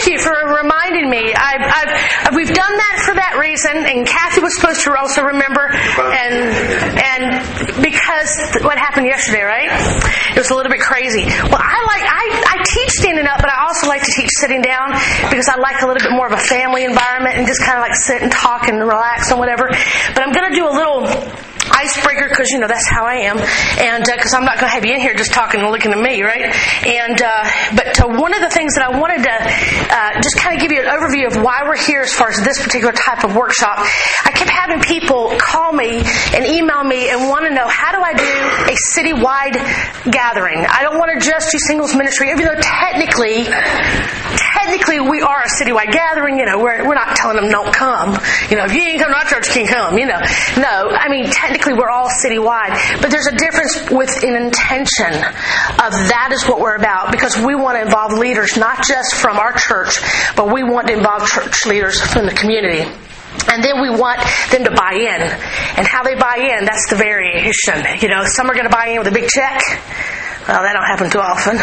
thank you for reminding me. We've done that for that reason, and Kathy was supposed to also remember, and because what happened yesterday, right? It was a little bit crazy. Well, I teach standing up, but I also like to teach sitting down because I like a little bit more of a family environment and just kind of like sit and talk and relax and whatever. But I'm going to do a little icebreaker because that's how I am, and because I'm not going to have you in here just talking and looking at me, right? And but one of the things that I wanted to just kind of give you an overview of why we're here as far as this particular type of workshop. I kept having people call me and email me and want to know, how do I do a citywide gathering? I don't want to just do singles ministry, even though technically we are a citywide gathering. We're not telling them don't come. If you ain't come to our church, you can't come. No, I mean technically we're all citywide, but there's a difference with an intention of that is what we're about, because we want to involve leaders not just from our church, but we want to involve church leaders from the community. And then we want them to buy in. And how they buy in, that's the variation. Some are going to buy in with a big check. Well, that don't happen too often.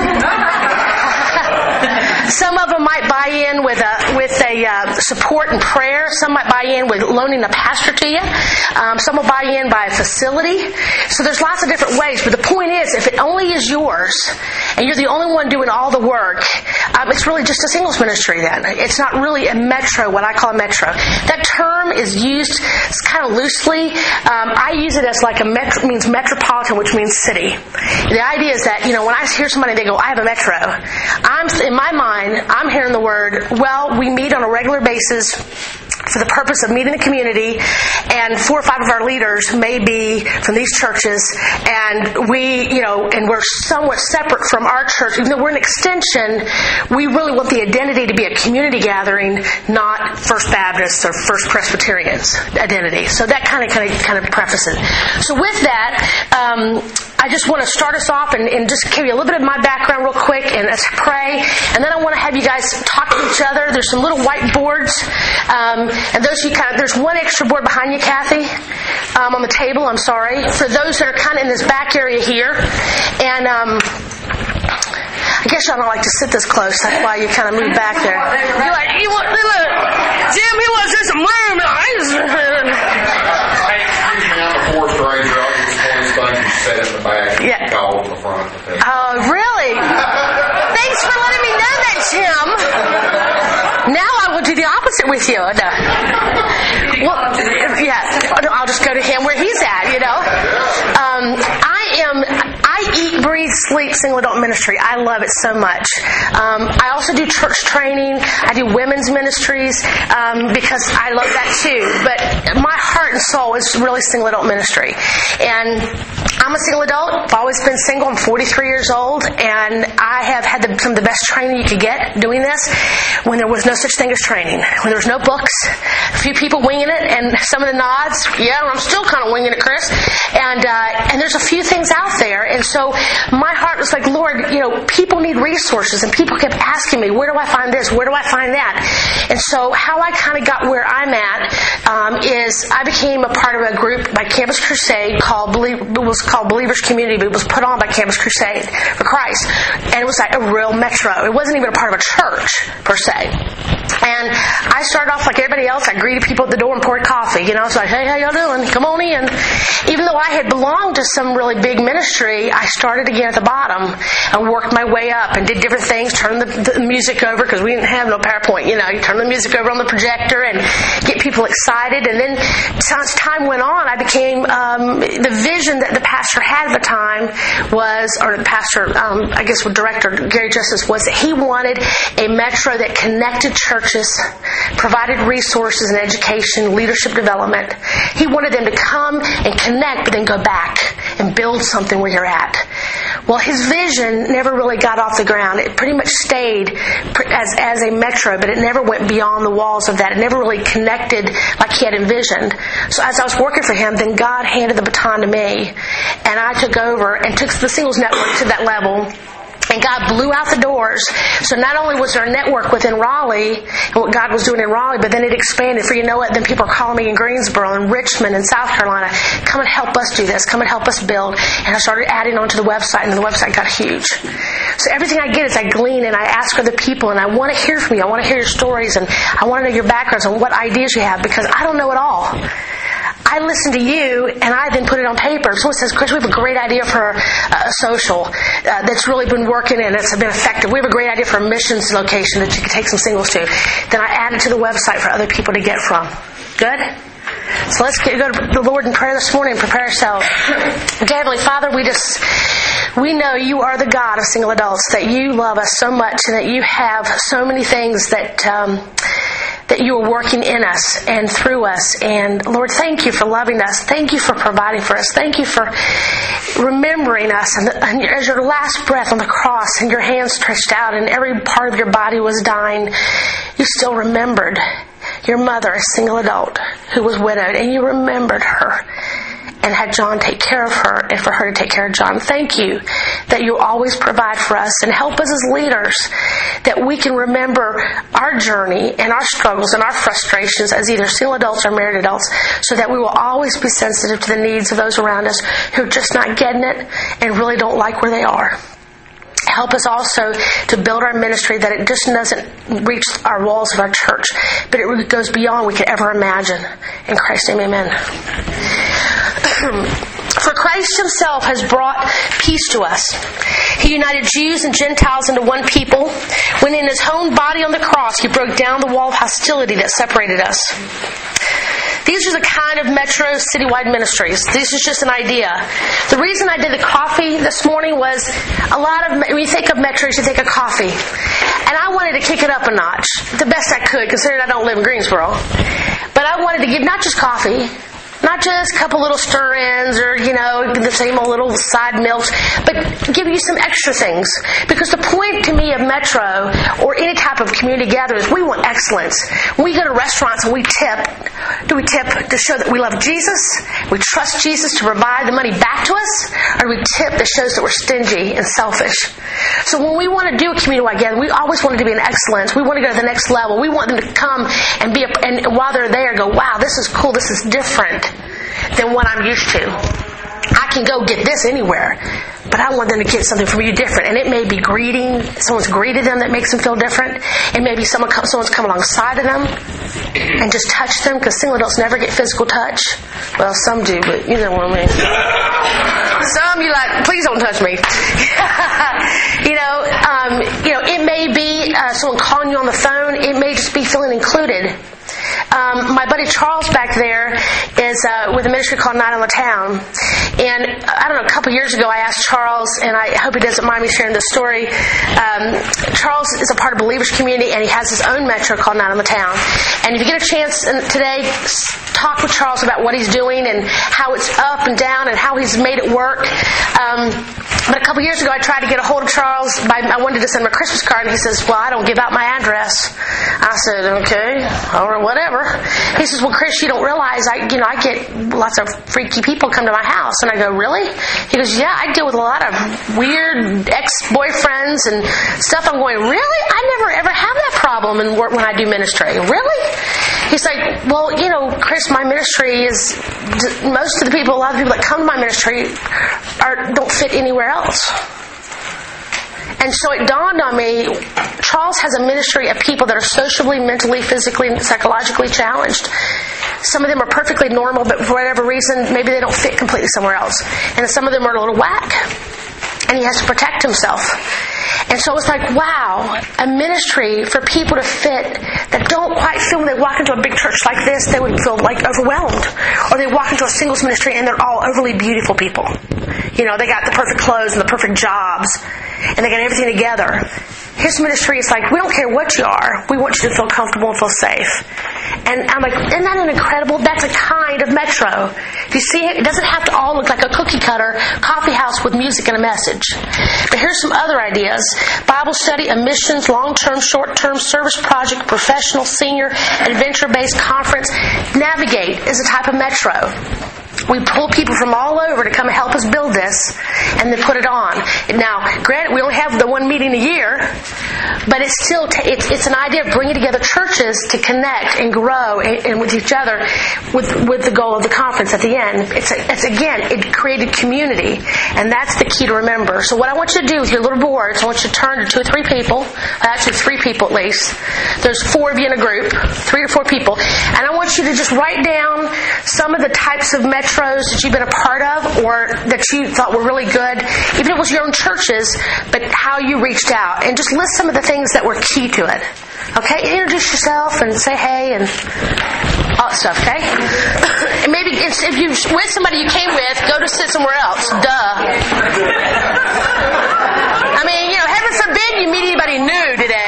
Some of them might buy in with a support and prayer. Some might buy in with loaning a pastor to you. Some will buy in by a facility. So there's lots of different ways. But the point is, if it only is yours, and you're the only one doing all the work, it's really just a singles ministry then. It's not really a metro, what I call a metro. That term is used kind of loosely. I use it as like means metropolitan, which means city. The idea is that, when I hear somebody, they go, I have a metro. In my mind, I'm hearing the word, well, we meet on a regular basis for the purpose of meeting the community, and 4 or 5 of our leaders may be from these churches, and we're somewhat separate from our church. Even though we're an extension, we really want the identity to be a community gathering, not First Baptists or First Presbyterians identity. So that kind of prefaces. So with that, I just want to start us off and just give you a little bit of my background real quick, and let's pray. And then I want to have you guys talk to each other. There's some little whiteboards. And there's one extra board behind you, Kathy, on the table. I'm sorry. For those that are kind of in this back area here. And I guess y'all don't like to sit this close. That's why you kind of move back there. You're like, look, Jim, he wants just some room. Yeah. Oh, really? Thanks for letting me know that, Jim. Now I will do the opposite with you. No. Well, yeah. I'll just go to him where he's at. I eat, breathe, sleep single adult ministry. I love it so much. I also do church training. I do women's ministries because I love that too. But my heart and soul is really single adult ministry. And I'm a single adult. I've always been single. I'm 43 years old, and I have had some of the best training you could get doing this when there was no such thing as training. When there was no books, a few people winging it, and some of the nods. Yeah, I'm still kind of winging it, Chris. And there's a few things out there. And so my heart was like, Lord, people need resources, and people kept asking me, where do I find this? Where do I find that? And so how I kind of got where I'm at is I became a part of a group by Campus Crusade called Believers Community, but it was put on by Campus Crusade for Christ. And it was like a real metro. It wasn't even a part of a church, per se. And I started off like everybody else. I greeted people at the door and poured coffee. I was like, hey, how y'all doing? Come on in. Even though I had belonged to some really big ministry, I started again at the bottom and worked my way up and did different things, turned the music over, because we didn't have no PowerPoint. You turn the music over on the projector and get people excited. And then as time went on, I became the vision that the pastor had at the time was, or the pastor, I guess with Director Gary Justice, was that he wanted a metro that connected churches, provided resources and education, leadership development. He wanted them to come and connect, but then go back and build something where you're at. Well, his vision never really got off the ground. It pretty much stayed as a metro, but it never went beyond the walls of that. It never really connected like he had envisioned. So as I was working for him, then God handed the baton to me, and I took over and took the singles network to that level. And God blew out the doors. So not only was there a network within Raleigh and what God was doing in Raleigh, but then it expanded. For you know what? Then people are calling me in Greensboro and Richmond and South Carolina. Come and help us do this. Come and help us build. And I started adding onto the website, and the website got huge. So everything I get is I glean and I ask other people, and I want to hear from you. I want to hear your stories, and I want to know your backgrounds and what ideas you have, because I don't know it all. I listen to you, and I then put it on paper. Someone says, Chris, we have a great idea for a social that's really been working and it's been effective. We have a great idea for a missions location that you can take some singles to. Then I add it to the website for other people to get from. Good? So let's go to the Lord in prayer this morning and prepare ourselves. Dear Heavenly Father, we know you are the God of single adults, that you love us so much and that you have so many things that you are working in us and through us. And Lord, thank you for loving us. Thank you for providing for us. Thank you for remembering us. And as your last breath on the cross and your hand stretched out and every part of your body was dying, you still remembered your mother, a single adult who was widowed, and you remembered her and had John take care of her and for her to take care of John. Thank you that you always provide for us and help us as leaders, that we can remember our journey and our struggles and our frustrations as either single adults or married adults, so that we will always be sensitive to the needs of those around us who are just not getting it and really don't like where they are. Help us also to build our ministry, that it just doesn't reach our walls of our church, but it goes beyond we could ever imagine. In Christ's name, amen. For Christ himself has brought peace to us. He united Jews and Gentiles into one people. When in his own body on the cross, he broke down the wall of hostility that separated us. These are the kind of metro citywide ministries. This is just an idea. The reason I did the coffee this morning was when you think of metros, you think of coffee. And I wanted to kick it up a notch, the best I could, considering I don't live in Greensboro. But I wanted to give not just coffee, not just a couple little stir-ins or, the same old little side milks, but give you some extra things. Because the point to me of Metro or any type of community gatherings, we want excellence. When we go to restaurants and we tip, do we tip to show that we love Jesus? We trust Jesus to provide the money back to us? Or do we tip that shows that we're stingy and selfish? So when we want to do a community-wide gathering, we always want it to be an excellence. We want to go to the next level. We want them to come and and while they're there, go, wow, this is cool, this is different than what I'm used to. I can go get this anywhere, but I want them to get something from you different. And it may be greeting. Someone's greeted them that makes them feel different. It may be someone's come alongside of them and just touch them, because single adults never get physical touch. Well, some do, but you know what I mean. Some you like, please don't touch me. It may be someone calling you on the phone. It may just be feeling included. My buddy Charles back there is with a ministry called Night on the Town. And I don't know, a couple years ago I asked Charles, and I hope he doesn't mind me sharing this story. Charles is a part of Believers Community, and he has his own metro called Night on the Town. And if you get a chance today, talk with Charles about what he's doing and how it's up and down and how he's made it work. But a couple years ago I tried to get a hold of Charles. I wanted to send him a Christmas card, and he says, well, I don't give out my address. I said, okay, or whatever. He says, well, Chris, you don't realize I get lots of freaky people come to my house. And I go, really? He goes, yeah, I deal with a lot of weird ex-boyfriends and stuff. I'm going, really? I never ever have that problem when I do ministry. Really? He's like, well, Chris, my ministry is, most of the people, a lot of people that come to my ministry don't fit anywhere else. And so it dawned on me, Charles has a ministry of people that are socially, mentally, physically, and psychologically challenged. Some of them are perfectly normal, but for whatever reason, maybe they don't fit completely somewhere else. And some of them are a little whack. And he has to protect himself. And so it's like, wow, a ministry for people to fit that don't quite feel when they walk into a big church like this, they would feel like overwhelmed. Or they walk into a singles ministry and they're all overly beautiful people. They got the perfect clothes and the perfect jobs, and they got everything together. His ministry is like, we don't care what you are. We want you to feel comfortable and feel safe. And I'm like, isn't that an incredible? That's a kind of metro. If you see it, it doesn't have to all look like a cookie cutter coffee house with music and a message. But here's some other ideas. Bible study, a missions, long-term, short-term, service project, professional, senior, adventure-based conference. Navigate is a type of metro. We pull people from all over to come help us build this and then put it on. Now, granted, we only have the one meeting a year, but it's still it's an idea of bringing together churches to connect and grow and with each other with the goal of the conference at the end. It created community, and that's the key to remember. So what I want you to do with your little boards, I want you to turn to 2 or 3 people, actually 3 people at least. There's 4 of you in a group, 3 or 4 people, and I want you to just write down some of the types of metros that you've been a part of or that you thought were really good, even if it was your own churches, but how you reached out. And just list some of the things that were key to it. Okay? Introduce yourself and say hey and all that stuff, okay? And maybe if you with somebody you came with, go to sit somewhere else. Duh. I mean, heaven forbid you meet anybody new today.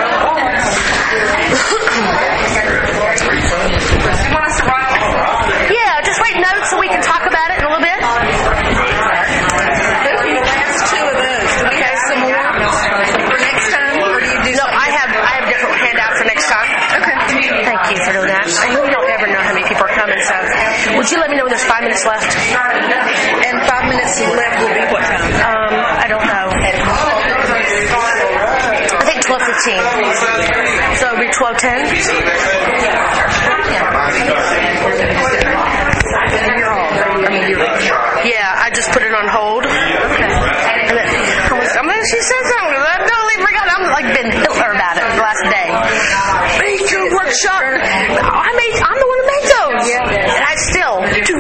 Yeah, just write notes so we can talk about it in a little bit. Those are the last 2 of those. Do we have some more for next time, or do you do? No, I have a different handout for next time. Okay. Thank you for doing that. I really don't ever know how many people are coming, so would you let me know when there's 5 minutes left? And 5 minutes left will be what time? I don't know. I think 12:15. So it'll be 12:10. Yeah, I just put it on hold. Okay. And then she said something. I totally forgot. I'm like been Hitler about it the last day. Major workshop. I'm the one who made those. Yeah. And I still do.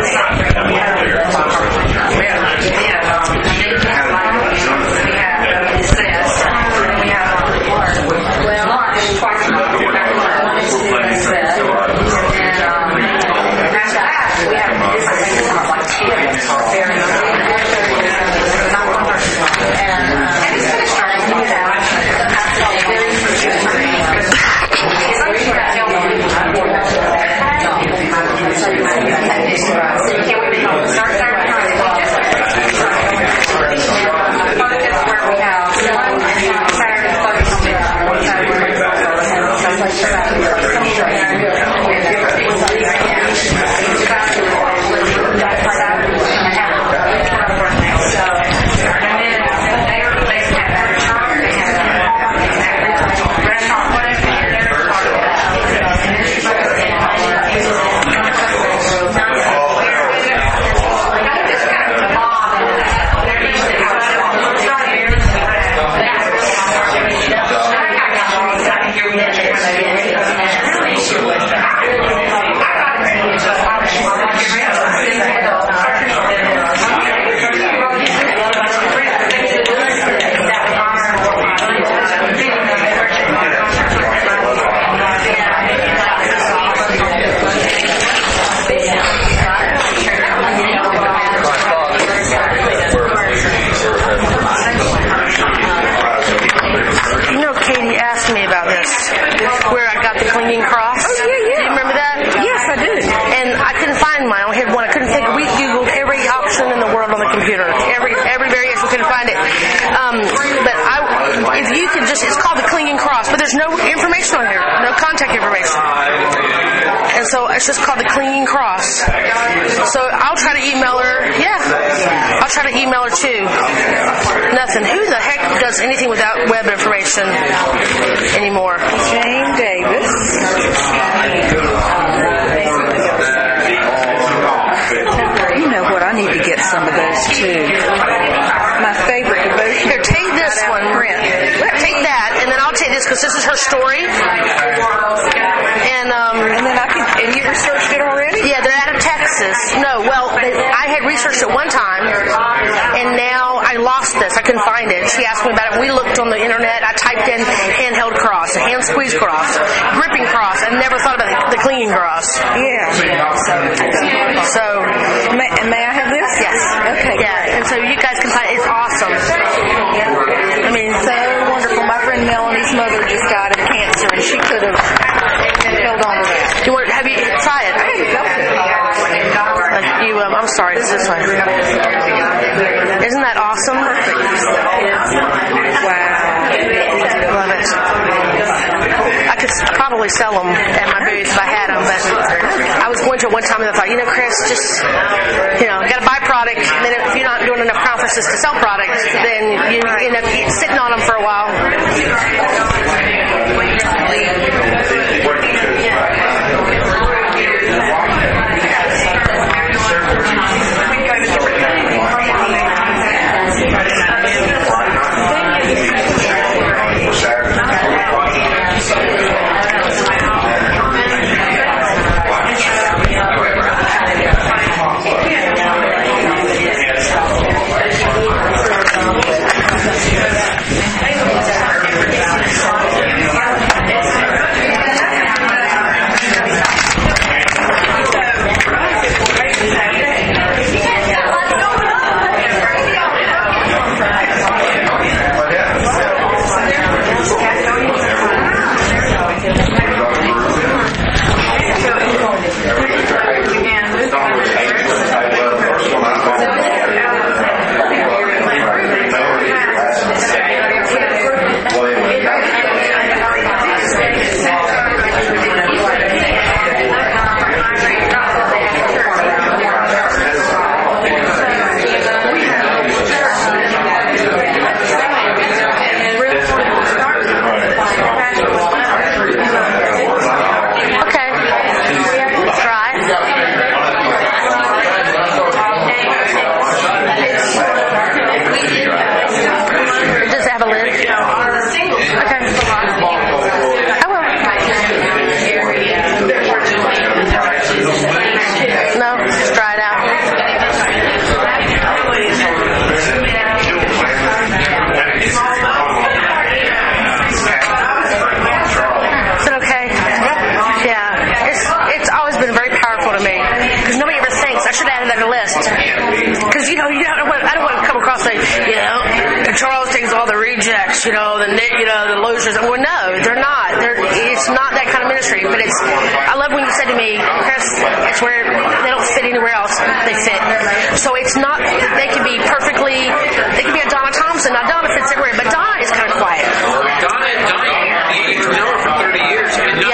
It's called the Clinging Cross, but there's no information on here, no contact information. And so it's just called the Clinging Cross. So I'll try to email her. Yeah, I'll try to email her too. Nothing. Who the heck does anything without web information anymore? Jane Davis. You know what? I need to get some of those too. My favorite devotion. Here, take this one. Take that, and then I'll take this because this is her story. And then and you researched it already? Yeah, they're out of Texas. No, well, I had researched it one time, and now I lost this. I couldn't find it. She asked me about it. We looked on the internet. I typed in handheld cross, a hand squeeze cross, gripping cross. I never thought about the clinging cross. Yeah. So, may I have this? Yes. Okay. Yeah, and so you guys can find it. It's awesome. I mean, so wonderful. My friend Melanie's mother just died of cancer, and she could have held on to that. Have you try it? I had to go for it. I'm sorry, it's this way. Isn't that awesome? Wow. Love it. I could probably sell them at my booth if I had them, but I was going to one time and I thought, Chris, just, got to buy product, and then if you're not doing enough conferences to sell products, then you end up sitting on them for a while. The losers. Well, no, they're not. It's not that kind of ministry. But I love when you said to me, Chris, it's where they don't fit anywhere else. They fit. So it's not. They can be a Donna Thompson. Now Donna fits everywhere, but Donna is kind of quiet. Donna, you've known her for 30 years.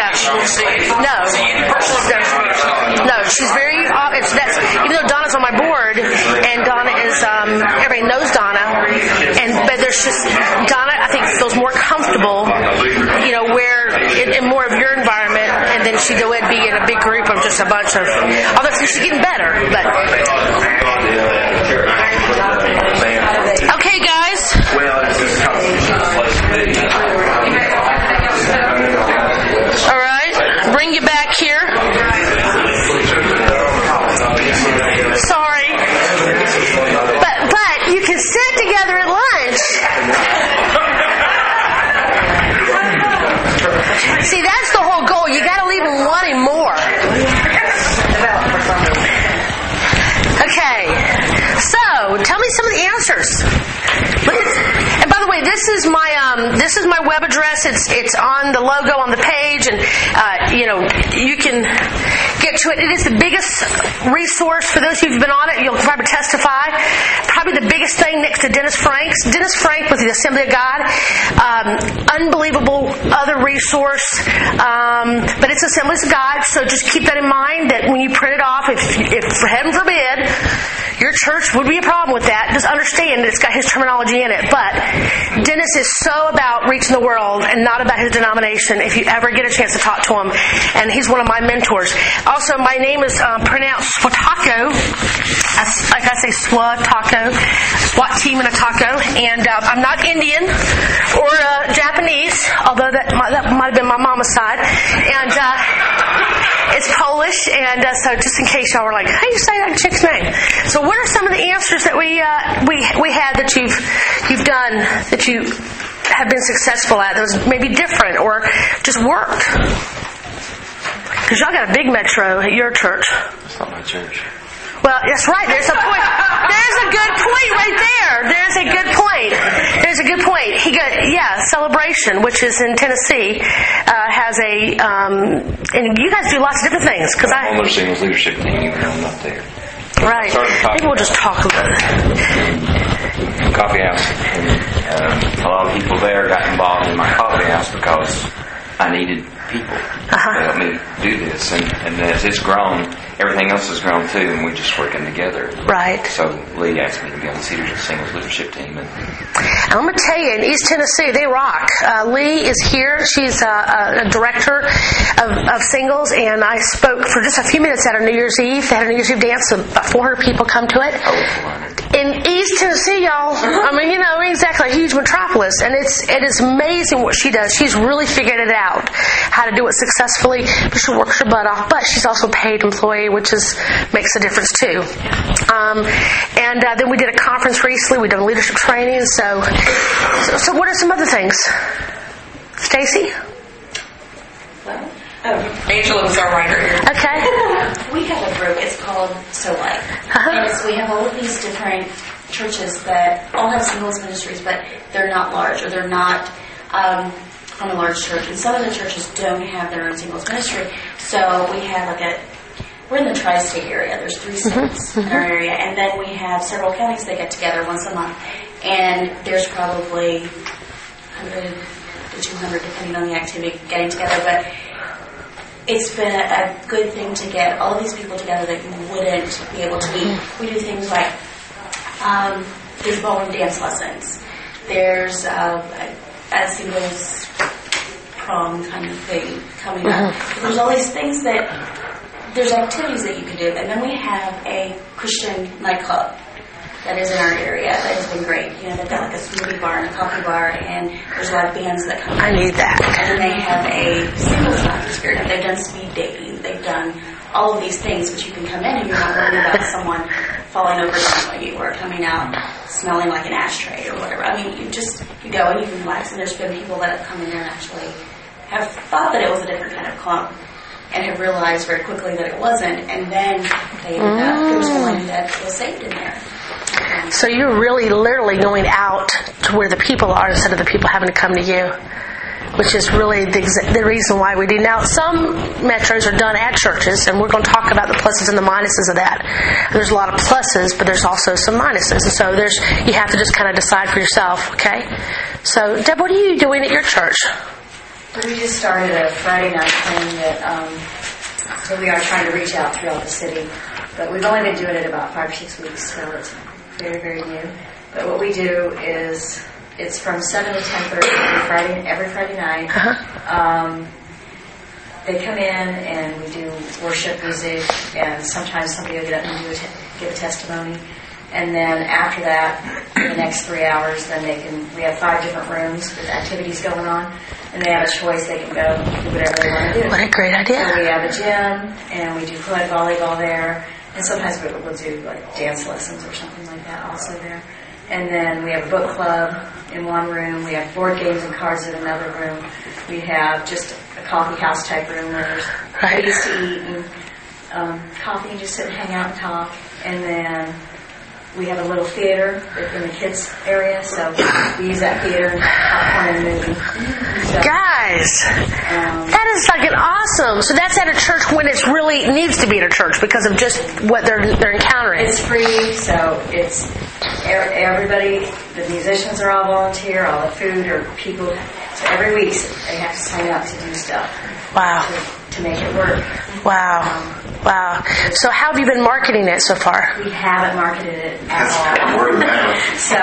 No, she's very. Even though Donna's on my board, and Donna is. Everybody knows Donna, but there's just Donna. I think feels more comfortable, where in more of your environment, and then she would be in a big group of just a bunch of. Although she's getting better, but. Okay, guys. All right, bring you back here. Sorry, but you can sit together at lunch. See, that's the whole goal. You got to leave them wanting more. Okay, so tell me some of the answers. And by the way, this is my web address. It's on the logo on the page, and you can get to it. It is the biggest resource for those who've been on it. You'll probably testify. Probably the biggest thing next to Dennis Frank's. Dennis Frank with the Assembly of God. Unbelievable other resource, but it's Assemblies of God. So just keep that in mind. That when you print it off, if heaven forbid your church would be a problem with that, just understand that it's got his terminology in it. But Dennis is so about reaching the world and not about his denomination. If you ever get a chance to talk to him, and he's one of my mentors. Also, my name is pronounced Swatako. Like I say, Swatako, SWAT team in a taco. And I'm not Indian or Japanese, although that might have been my mama's side. And it's Polish, and so just in case y'all were like, how do you say that chick's name? So what are some of the answers that we had that you've done that you have been successful at that was maybe different or just worked? Because y'all got a big metro at your church. It's not my church. Well, that's right. There's a point. There's a good point right there. There's a good point. There's a good point. Celebration, which is in Tennessee, has a, and you guys do lots of different things. Because I'm on their singles leadership team, even though I'm not there. Right. Maybe we'll just talk a little. Coffee house. And a lot of people there got involved in my coffee house because I I needed people to help me do this. And as it's grown, everything else has grown too, and we're just working together. Right. So Lee asked me to be on the Cedars of Singles leadership team. And I'm going to tell you, in East Tennessee, they rock. Lee is here. She's a director of singles, and I spoke for just a few minutes at a New Year's Eve. They had a New Year's Eve dance, so about 400 people come to it. In East Tennessee, y'all, I mean, exactly, a huge metropolis, and it is amazing what she does. She's really figured it out, how to do it successfully, but she works her butt off, but she's also a paid employee, which makes a difference too. And then we did a conference recently. We did leadership training. So what are some other things? Stacy? Well, Angela was our writer here. Okay. We have a group. It's called So Light. And we have all of these different churches that all have singles ministries, but they're not large, or they're not from a large church. And some of the churches don't have their own singles ministry. So we have we're in the tri-state area. There's 3 states in our area. And then we have several counties that get together once a month. And there's probably 100 to 200, depending on the activity, getting together. But it's been a good thing to get all of these people together that you wouldn't be able to meet. We do things like there's ballroom dance lessons. There's a singles prom kind of thing coming up. There's all these things there's activities that you can do. And then we have a Christian nightclub that is in our area that has been great. They've got like a smoothie bar and a coffee bar, and there's a lot of bands that come in. I need that. And then they have a singles night experience. They've done speed dating. They've done all of these things, but you can come in and you're not worried about someone falling over on you or coming out smelling like an ashtray or whatever. I mean, you go and you can relax. And there's been people that have come in there and actually have thought that it was a different kind of club, and have realized very quickly that it wasn't, and then they ended up, there was one that was saved in there. So you're really literally going out to where the people are instead of the people having to come to you, which is really the reason why we do. Now, some metros are done at churches, and we're going to talk about the pluses and the minuses of that. There's a lot of pluses, but there's also some minuses, and so you have to just kind of decide for yourself, okay? So, Deb, what are you doing at your church? We just started a Friday night thing that so we are trying to reach out throughout the city. But we've only been doing it about 5 or 6 weeks, so it's very, very new. But what we do is it's from 7 to 10:30 every Friday night. They come in and we do worship music, and sometimes somebody will get up and give a testimony. And then after that, in the next 3 hours, then we have 5 different rooms with activities going on, and they have a choice. They can go do whatever they want to do. What a great idea. So we have a gym, and we do flag volleyball there, and sometimes we'll do like dance lessons or something like that also there. And then we have a book club in one room. We have board games and cards in another room. We have just a coffee house type room where there's ways to eat and coffee and just sit and hang out and talk. And then we have a little theater in the kids area, so we use that theater and popcorn and movie. So, guys, that is fucking awesome. So that's at a church when it really needs to be at a church because of just what they're encountering. It's free, so it's everybody. The musicians are all volunteer, all the food or people. So every week they have to sign up to do stuff. Wow. To make it work. Wow. Wow. So how have you been marketing it so far? We haven't marketed it at all. So,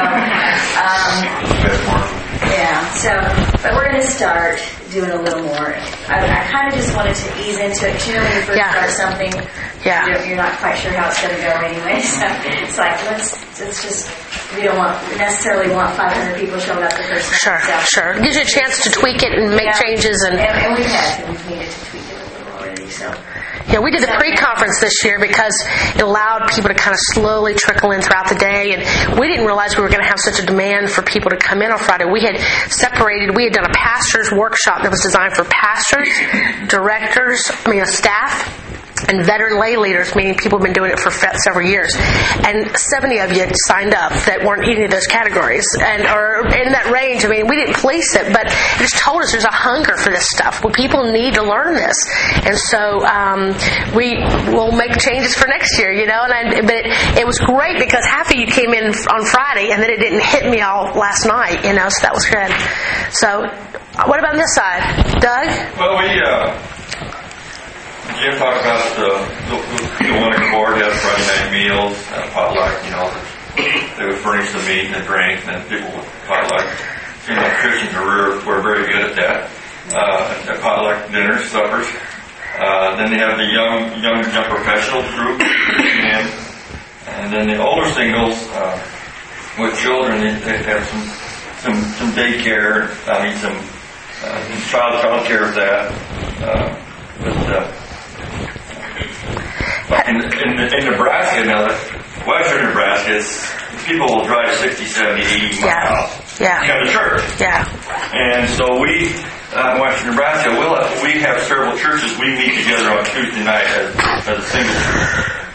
but we're going to start doing a little more. I kind of just wanted to ease into it, because when you first start something, you're not quite sure how it's going to go anyway. So it's like, let's just, we don't necessarily want 500 people showing up the first night. Sure. It gives you a chance to tweak it and make changes. And we've needed to tweak it a little already, so. Yeah, we did the pre-conference this year because it allowed people to kind of slowly trickle in throughout the day, and we didn't realize we were going to have such a demand for people to come in on Friday. We had done a pastor's workshop that was designed for pastors, staff, and veteran lay leaders, meaning people have been doing it for several years. And 70 of you signed up that weren't any of those categories, or in that range. I mean, we didn't police it, but it just told us there's a hunger for this stuff. Well, people need to learn this. And so we will make changes for next year, but it was great because half of you came in on Friday, and then it didn't hit me all last night, so that was good. So What about this side? Doug? Well, Jim talked about the one accord has Friday night meals, potluck, they would furnish the meat and the drink, and then people would potluck. Christians were very good at that. At potluck dinners, suppers. Then they have the young professional group, and then the older singles with children. They have some daycare. Some child care of that. In Nebraska, western Nebraska, people will drive 60, 70, 80 miles to come to church. Yeah. And so we, in western Nebraska, we have several churches. We meet together on Tuesday night as a single church.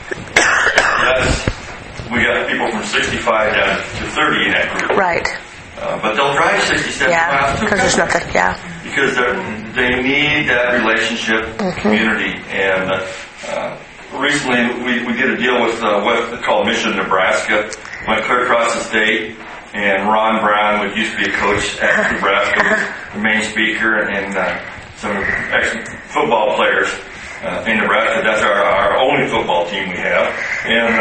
We got people from 65 down to 30 in that group. Right. But they'll drive 60, 70 miles because there's nothing. Yeah. Because they need that relationship community. And recently we did a deal with what's called Mission Nebraska. Went clear across the state, and Ron Brown, who used to be a coach at Nebraska, was the main speaker, and some ex-football players in Nebraska. That's our only football team we have. And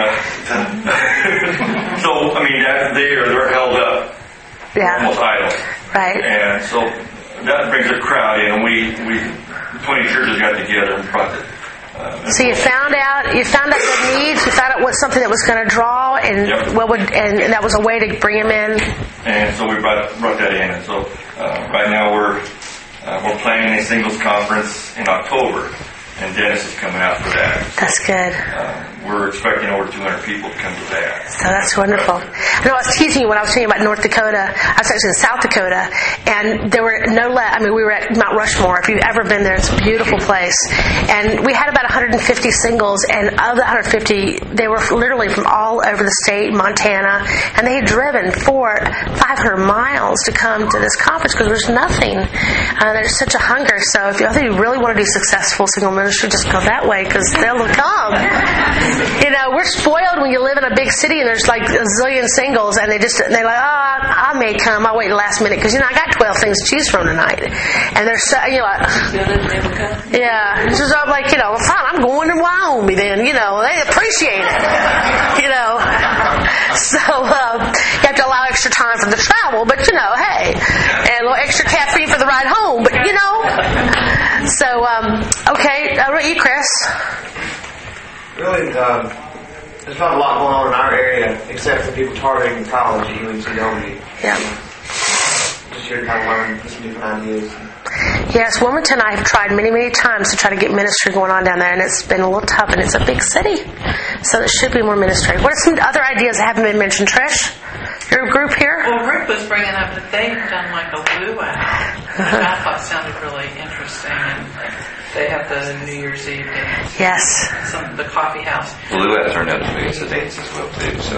so, they're held up. Yeah. Almost idle. Right. And so that brings a crowd in, and we 20 churches got together and brought it. So you found out the needs. You found out what something that was going to draw, and and that was a way to bring them in. And so we brought that in. And so right now we're planning a singles conference in October, and Dennis is coming out for that. That's good. We're expecting over 200 people to come to that. So that's wonderful. I know I was teasing you when I was telling you about North Dakota. I was actually in South Dakota, and there were we were at Mount Rushmore. If you've ever been there, it's a beautiful place. And we had about 150 singles, and of the 150, they were literally from all over the state, Montana, and they had driven 500 miles to come to this conference because there's nothing. There's such a hunger. So if you really want to do successful single ministry, just go that way because they'll come. We're spoiled when you live in a big city and there's like a zillion singles, and they're like, I may come. I'll wait the last minute because I got 12 things to choose from tonight, and they're so yeah. It's just like fine. I'm going to Wyoming then. They appreciate it. So you have to allow extra time for the travel, but hey, and a little extra caffeine for the ride home. But so okay, what about you, Chris? Really, there's not a lot going on in our area except for people targeting college at UNCW. Yeah. Just here to kind of learn some different ideas. Yes, Wilmington I have tried many, many times to try to get ministry going on down there, and it's been a little tough, and it's a big city. So there should be more ministry. What are some other ideas that haven't been mentioned, Trish? Your group here? Well, Rick was bringing up that they've done like a luau, which I thought sounded really interesting. And they have the New Year's Eve dance. Yes. The coffee house. Luau turned out to be a dance as well too. So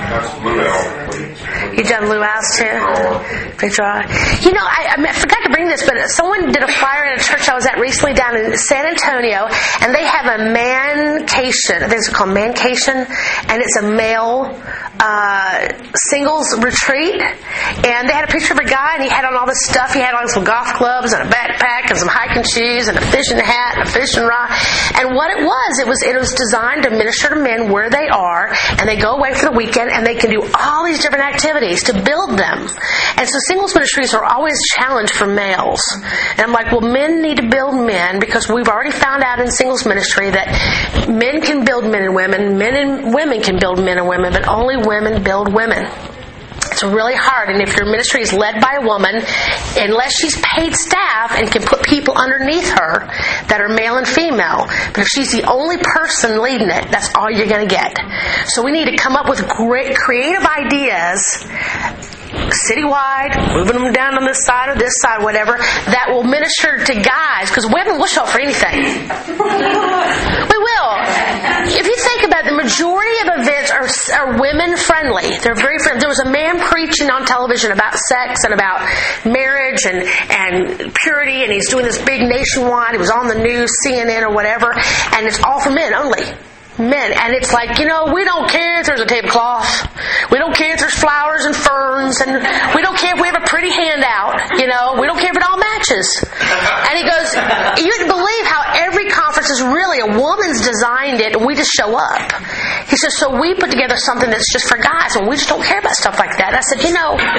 you done luau's too? Big draw. I forgot to bring this, but someone did a flyer at a church I was at recently down in San Antonio, and they have a mancation. I think it's called mancation, and it's a male singles retreat. And they had a picture of a guy, and he had on all this stuff. He had on some golf clubs and a backpack and some hiking shoes and a fishing hat and a fishing rod. And what it was designed to minister to men where they are, and they go away for the weekend, and they can do all these different activities to build them. And so singles ministries are always challenged for males. And I'm like, well, men need to build men, because we've already found out in singles ministry that men can build men and women can build men and women, but only women build women. It's really hard, and if your ministry is led by a woman, unless she's paid staff and can put people underneath her that are male and female, but if she's the only person leading it, that's all you're going to get. So we need to come up with great creative ideas citywide, moving them down on this side or this side, whatever, that will minister to guys, because women will show up for anything. We will. If you think about it, the majority of events are women friendly. They're very friendly. There was a man preaching on television about sex and about marriage and purity, and he's doing this big nationwide. He was on the news, CNN or whatever, and it's all for men only. Men, and it's like, we don't care if there's a tablecloth. We don't care if there's flowers and ferns, and we don't care if we have a pretty handout. We don't care if it all matches. And he goes, you wouldn't believe how every conference is really a woman's designed it, and we just show up. He says, so we put together something that's just for guys, and we just don't care about stuff like that. And I said, and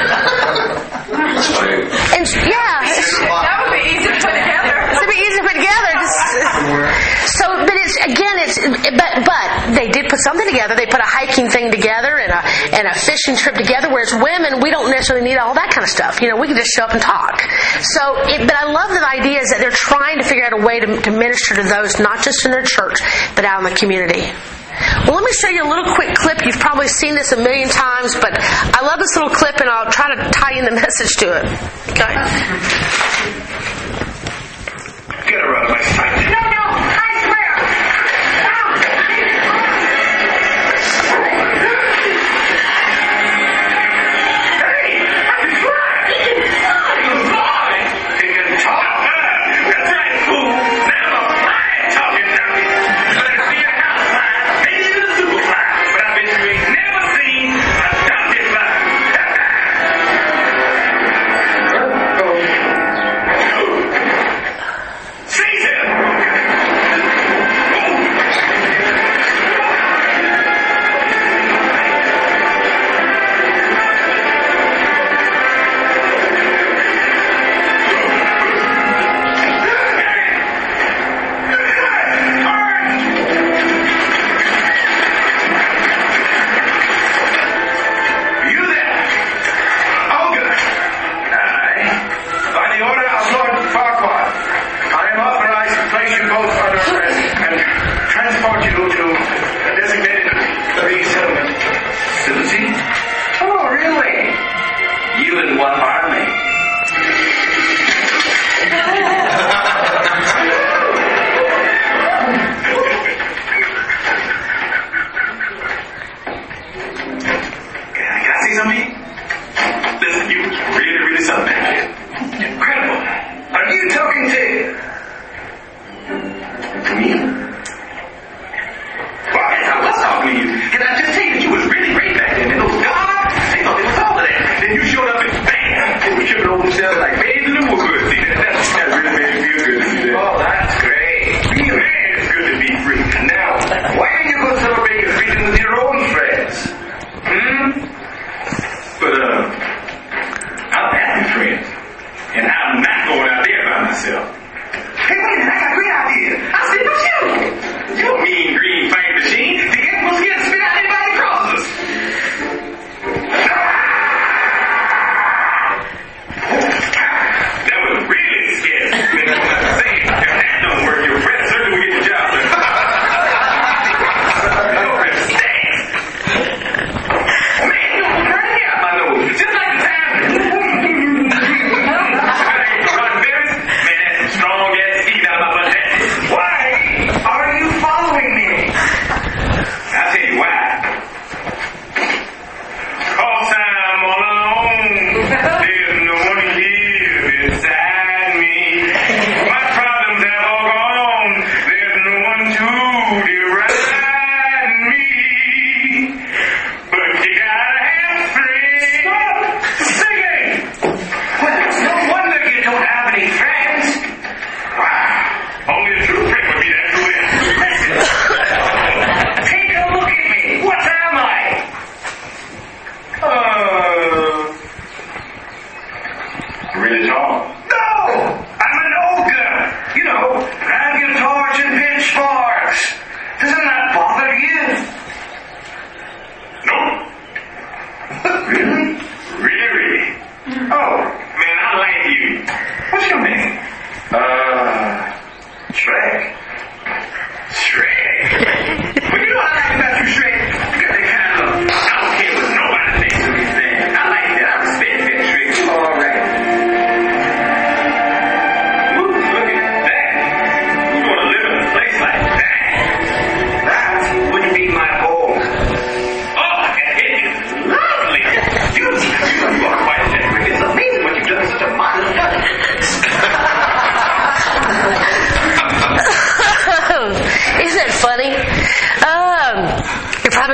that would be easy to put together. It'd be easy to put together. But they did put something together. They put a hiking thing together and a fishing trip together. Whereas women, we don't necessarily need all that kind of stuff. We can just show up and talk. But I love the idea is that they're trying to figure out a way to minister to those, not just in their church, but out in the community. Well, let me show you a little quick clip. You've probably seen this a million times, but I love this little clip, and I'll try to tie in the message to it. Okay? Get her out of my sight. No, I swear. Hey, I can fly. He can fly. He can talk. That's right, fool. Now I'm talking now. Better see a house fly, maybe even a super fly. But I bet you ain't never seen a donkey fly.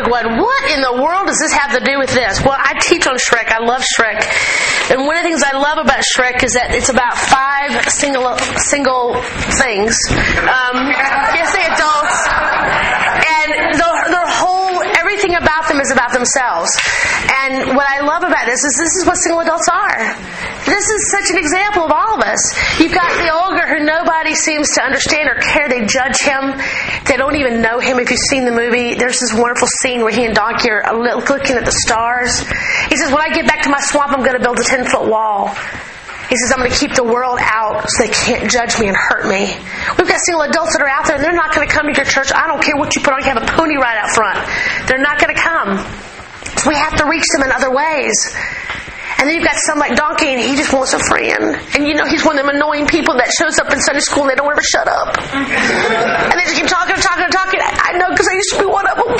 going, what in the world does this have to do with this? Well, I teach on Shrek. I love Shrek. And one of the things I love about Shrek is that it's about 5 single things. Yes, the adults. And their whole, everything about them is about themselves. And what I love about this is what single adults are. This is such an example of all of us. You've got the ogre who nobody seems to understand or care. They judge him. They don't even know him. If you've seen the movie, there's this wonderful scene where he and Donkey are looking at the stars. He says, when I get back to my swamp, I'm going to build a 10-foot wall. He says, I'm going to keep the world out so they can't judge me and hurt me. We've got single adults that are out there, and they're not going to come to your church. I don't care what you put on. You have a pony right out front. They're not going to come. So we have to reach them in other ways. And then you've got some like Donkey, and he just wants a friend. And he's one of them annoying people that shows up in Sunday school and they don't ever shut up. And they just keep talking. I know, because I used to be one of them.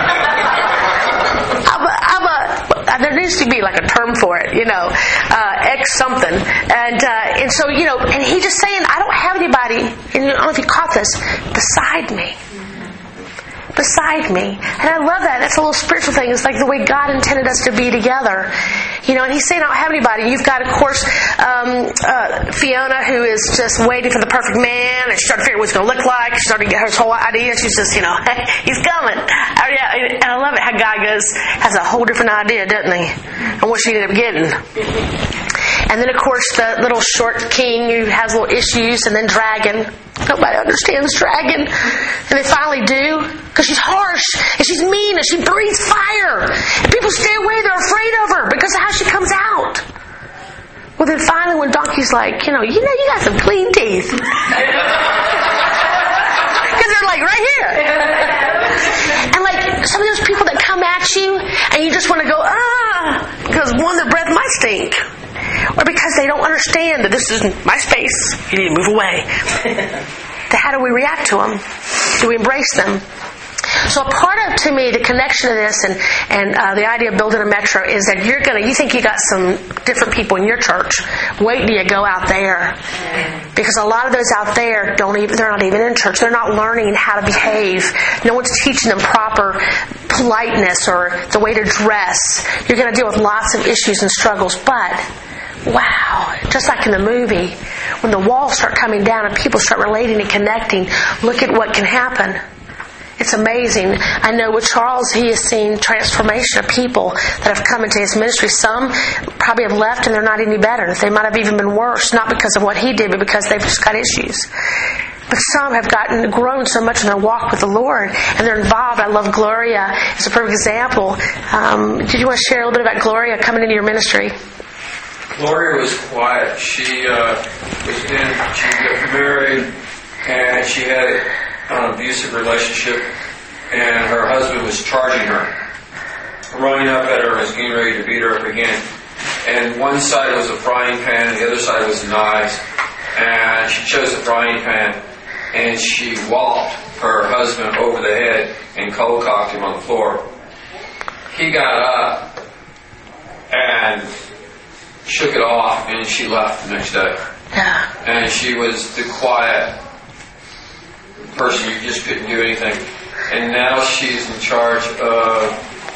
There needs to be like a term for it, X something. And so, and he just saying, I don't have anybody, and I don't know if you caught this, beside me. Beside me. And I love that. That's a little spiritual thing. It's like the way God intended us to be together. And he's saying, I don't have anybody. You've got, of course, Fiona, who is just waiting for the perfect man, and she's trying to figure out what he's going to look like. She's starting to get her whole idea. She's just, hey, he's coming. And I love it how God has a whole different idea, doesn't he? And what she ended up getting. And then, of course, the little short king who has little issues, and then Dragon. Nobody understands Dragon. And they finally do, because she's harsh, and she's mean, and she breathes fire. And people stay away, they're afraid of her because of how she comes out. Well, then finally when Donkey's like, you got some clean teeth. Because they're like right here. And like some of those people that come at you, and you just want to go, because one, their breath might stink. Or because they don't understand that this isn't my space. You need to move away. How do we react to them? Do we embrace them? So a part of, to me, the connection to this and the idea of building a metro is that you think you got some different people in your church. Wait till you go out there. Because a lot of those out there they're not even in church. They're not learning how to behave. No one's teaching them proper politeness or the way to dress. You're going to deal with lots of issues and struggles. But wow, just like in the movie, when the walls start coming down and people start relating and connecting, look at what can happen. It's amazing. I know with Charles, he has seen transformation of people that have come into his ministry. Some probably have left and they're not any better. They might have even been worse, not because of what he did, but because they've just got issues. But some have grown so much in their walk with the Lord, and they're involved. I love Gloria as a perfect example. Did you want to share a little bit about Gloria coming into your ministry? Gloria was quiet. She got married, and she had an abusive relationship, and her husband was charging her, running up at her and was getting ready to beat her up again. And one side was a frying pan, and the other side was knives. And she chose the frying pan, and she walloped her husband over the head and cold cocked him on the floor. He got up and shook it off, and she left the next day. And she was the quiet person. You just couldn't do anything. And now she's in charge of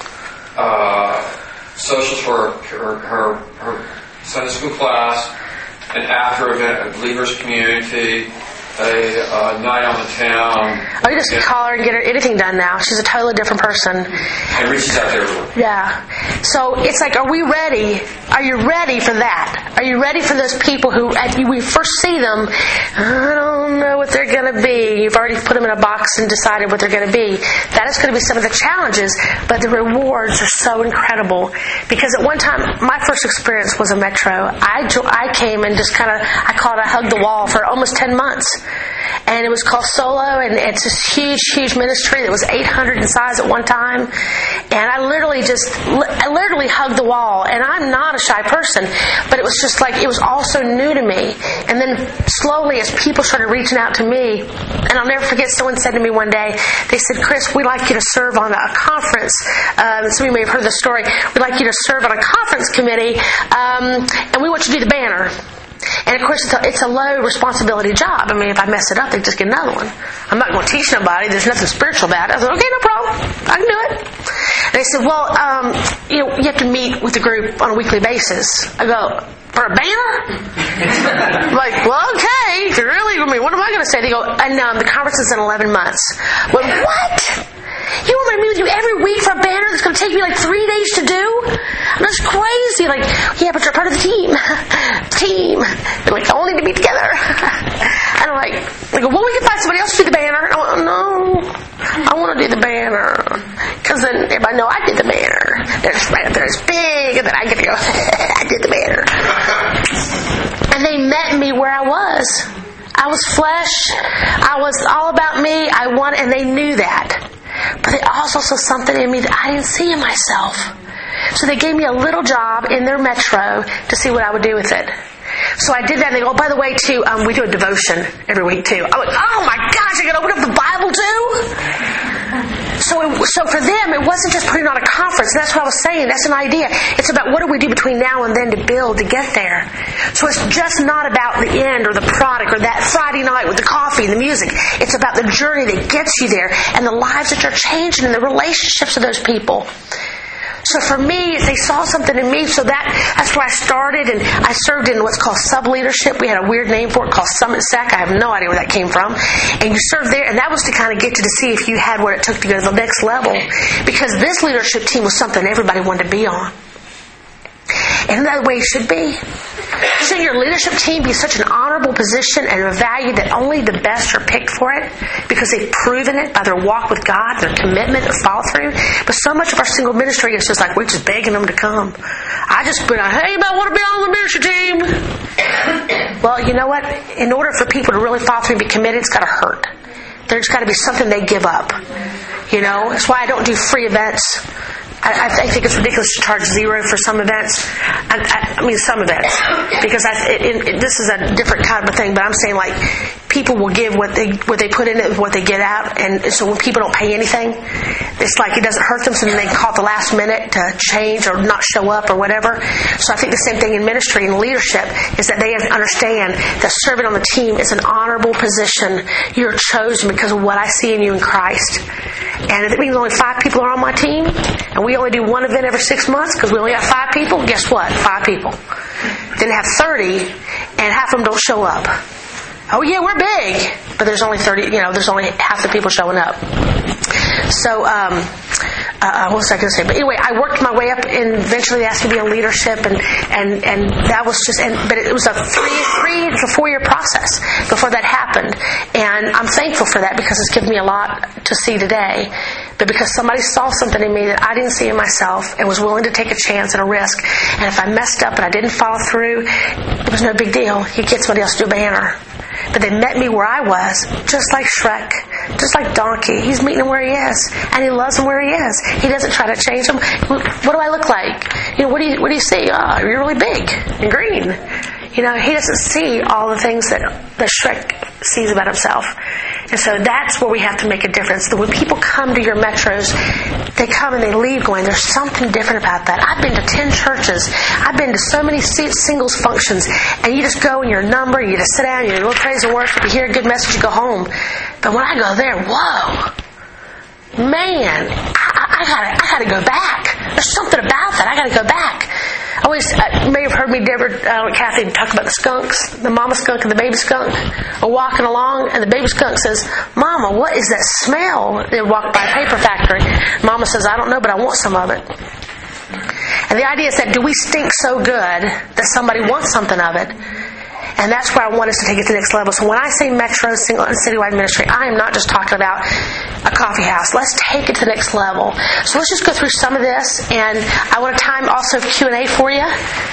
socials for her Sunday school class, an after event, a believers community, a night on the town. Oh, you just call her and get her anything done now. She's a totally different person. And reaches out to everyone. Yeah. So it's like, are we ready? Are you ready for that? Are you ready for those people who, we first see them, I don't know what they're going to be. You've already put them in a box and decided what they're going to be. That is going to be some of the challenges, but the rewards are so incredible. Because at one time, my first experience was a metro. I came and just I called it, I hugged the wall for almost 10 months. And it was called Solo, and it's this huge, huge ministry that was 800 in size at one time. And I literally hugged the wall. And I'm not a shy person, but it was just like, it was all so new to me. And then slowly, as people started reaching out to me, and I'll never forget, someone said to me one day, they said, Chris, we'd like you to serve on a conference. Some of you may have heard the story. We'd like you to serve on a conference committee, and we want you to do the banner. And of course, it's a low responsibility job. I mean, if I mess it up, they just get another one. I'm not going to teach nobody. There's nothing spiritual about it. I said, okay, no problem. I can do it. they said, well, you have to meet with the group on a weekly basis. I go, for a banner? I'm like, well, okay. Really? I mean, what am I going to say? They go, and the conference is in 11 months. Well, what? You want me to meet with you every week for a banner that's going to take me like 3 days to do? That's crazy. Like, yeah, but you're part of the team. They're like, all need to be together. And I'm like, I go, well, we can find somebody else to do the banner. I went, no, I want to do the banner. Because then everybody know I did the banner. There's big, and then I get to go, I did the banner. And they met me where I was. I was flesh. I was all about me. And they knew that. But they also saw something in me that I didn't see in myself. So they gave me a little job in their metro to see what I would do with it. So I did that, and they go, oh, by the way, too, we do a devotion every week, too. I'm like, oh my gosh, I got to open up the Bible, too? So for them, it wasn't just putting on a conference. And that's what I was saying. That's an idea. It's about what do we do between now and then to build, to get there. So it's just not about the end or the product or that Friday night with the coffee and the music. It's about the journey that gets you there and the lives that you're changing and the relationships of those people. So for me, they saw something in me, so that's where I started, and I served in what's called sub-leadership. We had a weird name for it called Summit Sec. I have no idea where that came from. And you served there, and that was to kind of get you to see if you had what it took to go to the next level. Because this leadership team was something everybody wanted to be on. Isn't that the way it should be? Shouldn't your leadership team be such an honorable position and a value that only the best are picked for it because they've proven it by their walk with God, their commitment, their follow-through? But so much of our single ministry is just like we're just begging them to come. I just put out, hey, I want to be on the ministry team. Well, you know what? In order for people to really follow through and be committed, it's got to hurt. There's got to be something they give up. You know, that's why I don't do free events. I think it's ridiculous to charge $0 for some events. I mean, some events. Because this is a different kind of a thing, but I'm saying like people will give what they put in it, what they get out. And so when people don't pay anything, it's like it doesn't hurt them, so then they call at the last minute to change or not show up or whatever. So I think the same thing in ministry and leadership is that they understand that serving on the team is an honorable position. You're chosen because of what I see in you in Christ. And if it means only 5 people are on my team, and we only do one event every 6 months because we only have 5 people, guess what? 5 people. Then have 30, and half of them don't show up. Oh yeah, we're big, but there's only 30. There's only half the people showing up. So, what was I going to say? But anyway, I worked my way up, and eventually they asked me to be in leadership, and that was just. But it was a 3 to 4 year process before that happened, and I'm thankful for that because it's given me a lot to see today. But because somebody saw something in me that I didn't see in myself and was willing to take a chance and a risk, and if I messed up and I didn't follow through, it was no big deal. You get somebody else to do a banner. But they met me where I was, just like Shrek, just like Donkey. He's meeting him where he is, and he loves him where he is. He doesn't try to change him. What do I look like? What do you see? Oh, you're really big and green. He doesn't see all the things that Shrek sees about himself. And so that's where we have to make a difference. That when people come to your metros, they come and they leave going, there's something different about that. I've been to 10 churches. I've been to so many singles functions. And you just go and you're a number, you just sit down, you do a little praise and worship, you hear a good message, you go home. But when I go there, whoa. Man, I gotta go back. There's something about that. I gotta go back. You may have heard me, Kathy, talk about the skunks, the mama skunk and the baby skunk are walking along, and the baby skunk says, Mama, what is that smell? They walk by a paper factory. Mama says, I don't know, but I want some of it. And the idea is that do we stink so good that somebody wants something of it? And that's where I want us to take it to the next level. So when I say metro, single, and citywide ministry, I am not just talking about a coffee house. Let's take it to the next level. So let's just go through some of this. And I want to time also Q&A for you.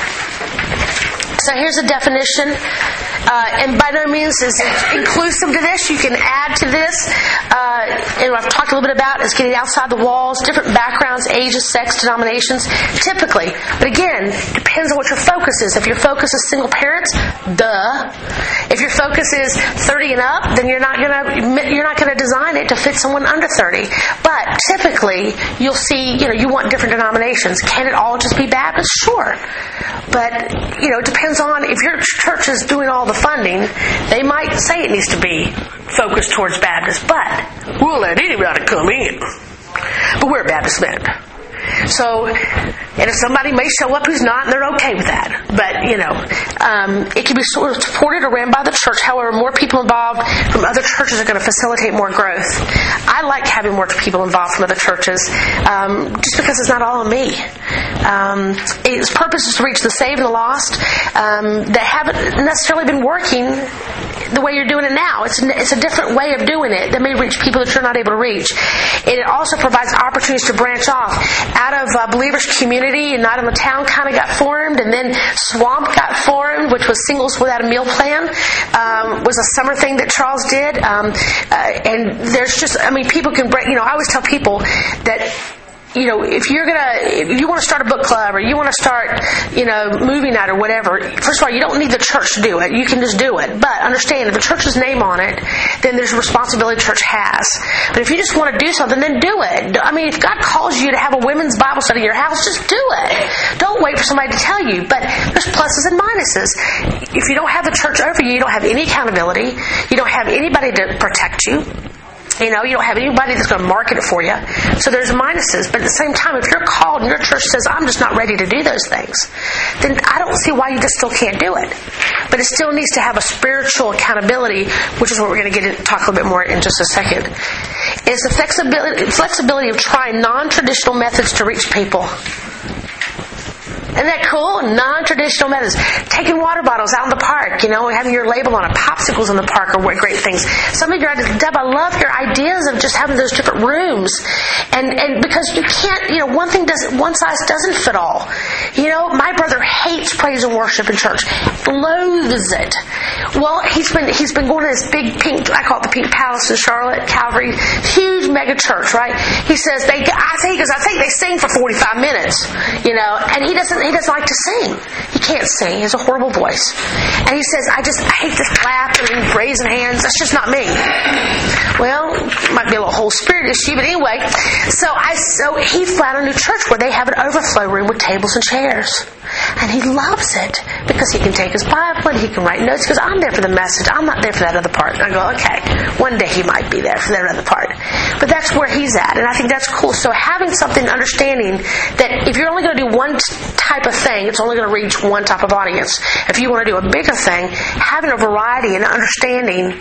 So here's a definition. And by no means is it inclusive to this. You can add to this. And what I've talked a little bit about is getting outside the walls, different backgrounds, ages, sex, denominations, typically. But again, depends on what your focus is. If your focus is single parents, duh. If your focus is 30 and up, then you're not gonna design it to fit someone under 30. But typically, you'll see, you want different denominations. Can it all just be Baptist? Sure. But, it depends on if your church is doing all the funding, they might say it needs to be focused towards Baptist, but we'll let anybody come in. But we're a Baptist band. So, and if somebody may show up who's not, they're okay with that. But, it can be sort of supported or ran by the church. However, more people involved from other churches are going to facilitate more growth. I like having more people involved from other churches, just because it's not all on me. Its purpose is to reach the saved and the lost that haven't necessarily been working the way you're doing it now. It's a different way of doing it that may reach people that you're not able to reach. It also provides opportunities to branch off. Out of Believers Community and Not in the Town kind of got formed, and then Swamp got formed, which was Singles Without a Meal Plan. Was a summer thing that Charles did. And there's just, people can break, I always tell people that, if you want to start a book club or you want to start, movie night or whatever, first of all, you don't need the church to do it. You can just do it. But understand, if the church's name on it, then there's a responsibility the church has. But if you just want to do something, then do it. If God calls you to have a women's Bible study in your house, just do it. Don't wait for somebody to tell you. But there's pluses and minuses. If you don't have the church over you, you don't have any accountability. You don't have anybody to protect you. You don't have anybody that's going to market it for you. So there's minuses. But at the same time, if you're called and your church says, I'm just not ready to do those things, then I don't see why you just still can't do it. But it still needs to have a spiritual accountability, which is what we're going to talk a little bit more in just a second. It's the flexibility of trying non-traditional methods to reach people. Isn't that cool? Non-traditional methods. Taking water bottles out in the park, having your label on it. Popsicles in the park are great things. Some of your ideas, Deb, I love your ideas of just having those different rooms. And because you can't, one size doesn't fit all. My brother hates praise and worship in church. Loathes it. Well, he's been going to this big pink, I call it the Pink Palace in Charlotte, Calvary, huge mega church, right? He says, I think they sing for 45 minutes, and he doesn't like to sing. He can't sing. He has a horrible voice. And he says, I hate this clapping and raising hands. That's just not me. Well, might be a little whole spirit issue, but anyway. So he found a new church where they have an overflow room with tables and chairs. And he loves it because he can take his Bible and he can write notes because I'm there for the message. I'm not there for that other part. And I go, okay, one day he might be there for that other part. But that's where he's at. And I think that's cool. So having something, understanding that if you're only going to do one type of thing, it's only going to reach one type of audience. If you want to do a bigger thing, having a variety and understanding,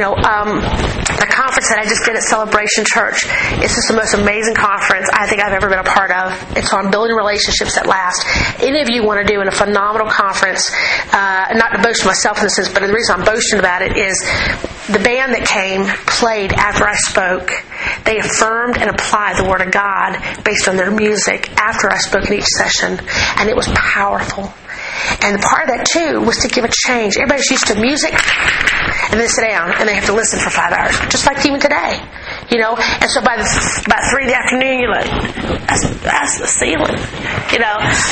the conference that I just did at Celebration Church, it's just the most amazing conference I think I've ever been a part of. It's on building relationships that last. Any of you want to do in a phenomenal conference, not to boast myself in a sense, but the reason I'm boasting about it is the band that came played after I spoke. They affirmed and applied the Word of God based on their music after I spoke in each session, and it was powerful. And part of that too was to give a change. Everybody's used to music, and then sit down and they have to listen for 5 hours, just like even today. And so by 3 in the afternoon, you're like, that's the ceiling. You're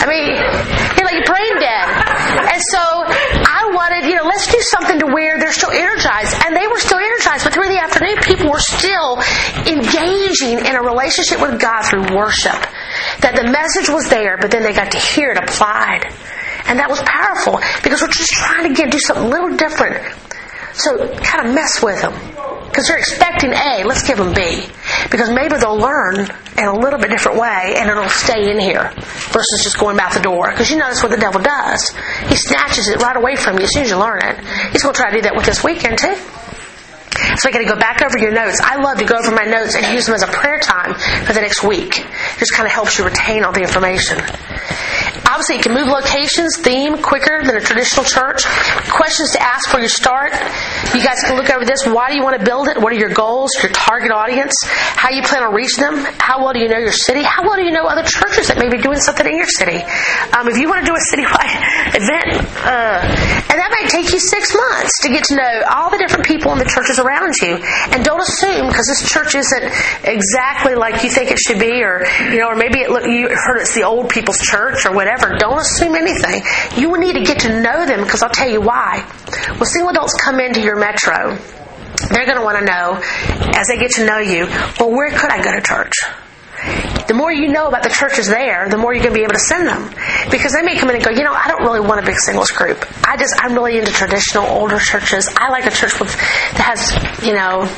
like brain dead. And so I wanted, let's do something to where they're still energized. And they were still energized, but 3 in the afternoon, people were still engaging in a relationship with God through worship. That the message was there, but then they got to hear it applied. And that was powerful because we're just trying to do something a little different. So kind of mess with them. Because they're expecting A, let's give them B. Because maybe they'll learn in a little bit different way and it'll stay in here versus just going out the door. Because that's what the devil does. He snatches it right away from you as soon as you learn it. He's going to try to do that with this weekend too. So I got to go back over your notes. I love to go over my notes and use them as a prayer time for the next week. It just kind of helps you retain all the information. Obviously, you can move locations, theme, quicker than a traditional church. Questions to ask before you start. You guys can look over this. Why do you want to build it? What are your goals, your target audience? How you plan on reaching them? How well do you know your city? How well do you know other churches that may be doing something in your city? If you want to do a citywide event, and that might take you 6 months to get to know all the different people in the churches around you. And don't assume, because this church isn't exactly like you think it should be, or maybe you heard it's the old people's church or whatever. Don't assume anything. You will need to get to know them, because I'll tell you why. When single adults come into your metro, they're going to want to know, as they get to know you, well, where could I go to church? The more you know about the churches there, the more you're going to be able to send them. Because they may come in and go, I don't really want a big singles group. I'm really into traditional older churches. I like a church that has,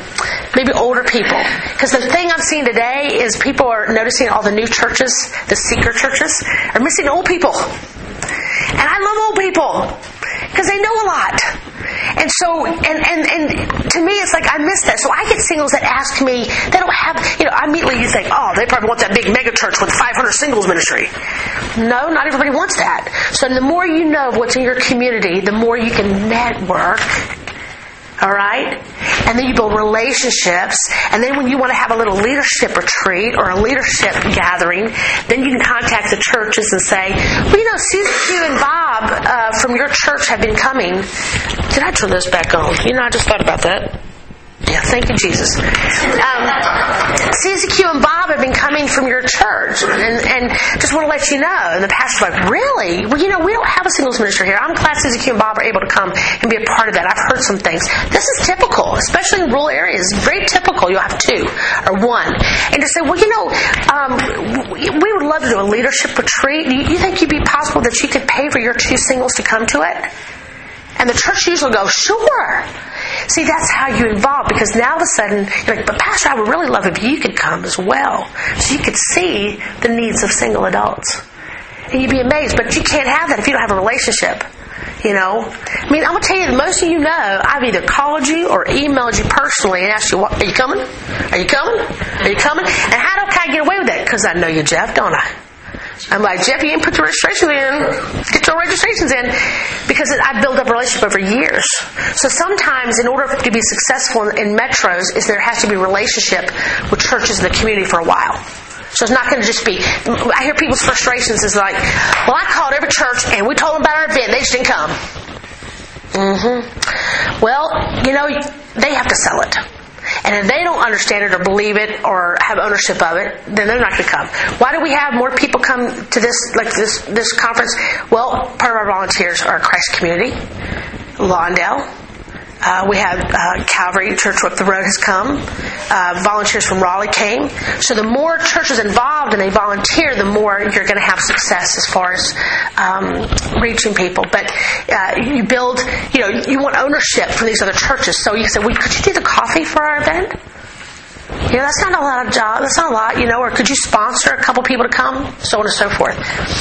maybe older people. Because the thing I'm seeing today is people are noticing all the new churches, the seeker churches, are missing old people. And I love old people because they know a lot. And so, and to me, it's like I miss that. So I get singles that ask me, they don't have, immediately you think, oh, they probably want that big mega church with 500 singles ministry. No, not everybody wants that. So the more you know of what's in your community, the more you can network. All right? And then you build relationships. And then when you want to have a little leadership retreat or a leadership gathering, then you can contact the churches and say, well, Susie Q and Bob from your church have been coming. Did I turn this back on? I just thought about that. Yeah, thank you, Jesus. Susie Q and Bob have been coming from your church, and just want to let you know. And the pastor's like, really? Well, we don't have a singles ministry here. I'm glad Susie Q and Bob are able to come and be a part of that. I've heard some things. This is typical, especially in rural areas. Very typical. You'll have 2 or 1. And to say, well, we would love to do a leadership retreat. Do you think it'd be possible that you could pay for your 2 singles to come to it? And the church usually goes, sure. See, that's how you involve, because now all of a sudden, you're like, but Pastor, I would really love if you could come as well, so you could see the needs of single adults. And you'd be amazed, but you can't have that if you don't have a relationship. I'm going to tell you, most of you know, I've either called you or emailed you personally and asked you, are you coming? Are you coming? Are you coming? And how can I get away with that? Because I know you, Jeff, don't I? I'm like, Jeff, you didn't put your registrations in. Get your registrations in. Because I built up a relationship over years. So sometimes, in order to be successful in metros, there has to be a relationship with churches in the community for a while. So it's not going to just be, I hear people's frustrations is like, well, I called every church and we told them about our event. They just didn't come. Well, they have to sell it. And if they don't understand it or believe it or have ownership of it, then they're not going to come. Why do we have more people come to this conference? Well, part of our volunteers are Christ Community, Lawndale. We have Calvary Church up the road has come. Volunteers from Raleigh came. So the more churches involved and they volunteer, the more you're going to have success as far as reaching people. But you build, you want ownership from these other churches. So you say, well, could you do the coffee for our event? That's not a lot of job. That's not a lot, or could you sponsor a couple people to come? So on and so forth.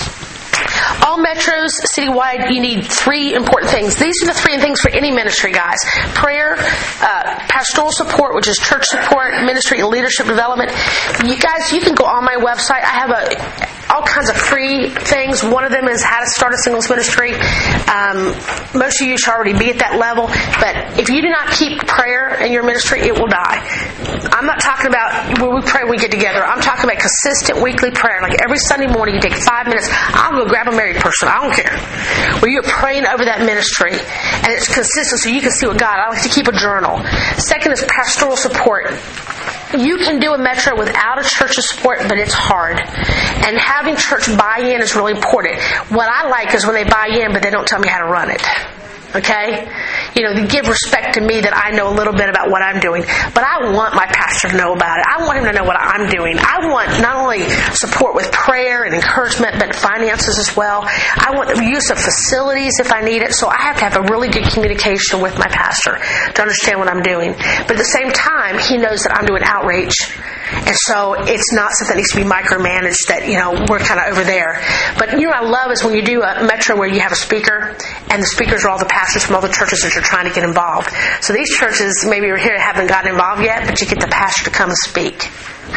All metros, citywide, you need 3 important things. These are the 3 things for any ministry, guys. Prayer, pastoral support, which is church support, ministry and leadership development. You guys, you can go on my website. I have all kinds of free things. One of them is how to start a singles ministry. Most of you should already be at that level. But if you do not keep prayer in your ministry, it will die. I'm not talking about when we pray when we get together. I'm talking about consistent weekly prayer. Like every Sunday morning, you take 5 minutes. I'll go grab a married person. I don't care. Where you're praying over that ministry. And it's consistent so you can see what God. I like to keep a journal. Second is pastoral support. You can do a metro without a church's support, but it's hard. And having church buy-in is really important. What I like is when they buy in, but they don't tell me how to run it. Okay? They give respect to me that I know a little bit about what I'm doing. But I want my pastor to know about it. I want him to know what I'm doing. I want not only support with prayer and encouragement, but finances as well. I want the use of facilities if I need it. So I have to have a really good communication with my pastor to understand what I'm doing. But at the same time, he knows that I'm doing outreach. And so it's not something that needs to be micromanaged that, we're kind of over there. But, I love is when you do a metro where you have a speaker, and the speakers are all the pastors from all the churches that you're trying to get involved. So these churches, maybe you're here, haven't gotten involved yet, but you get the pastor to come and speak.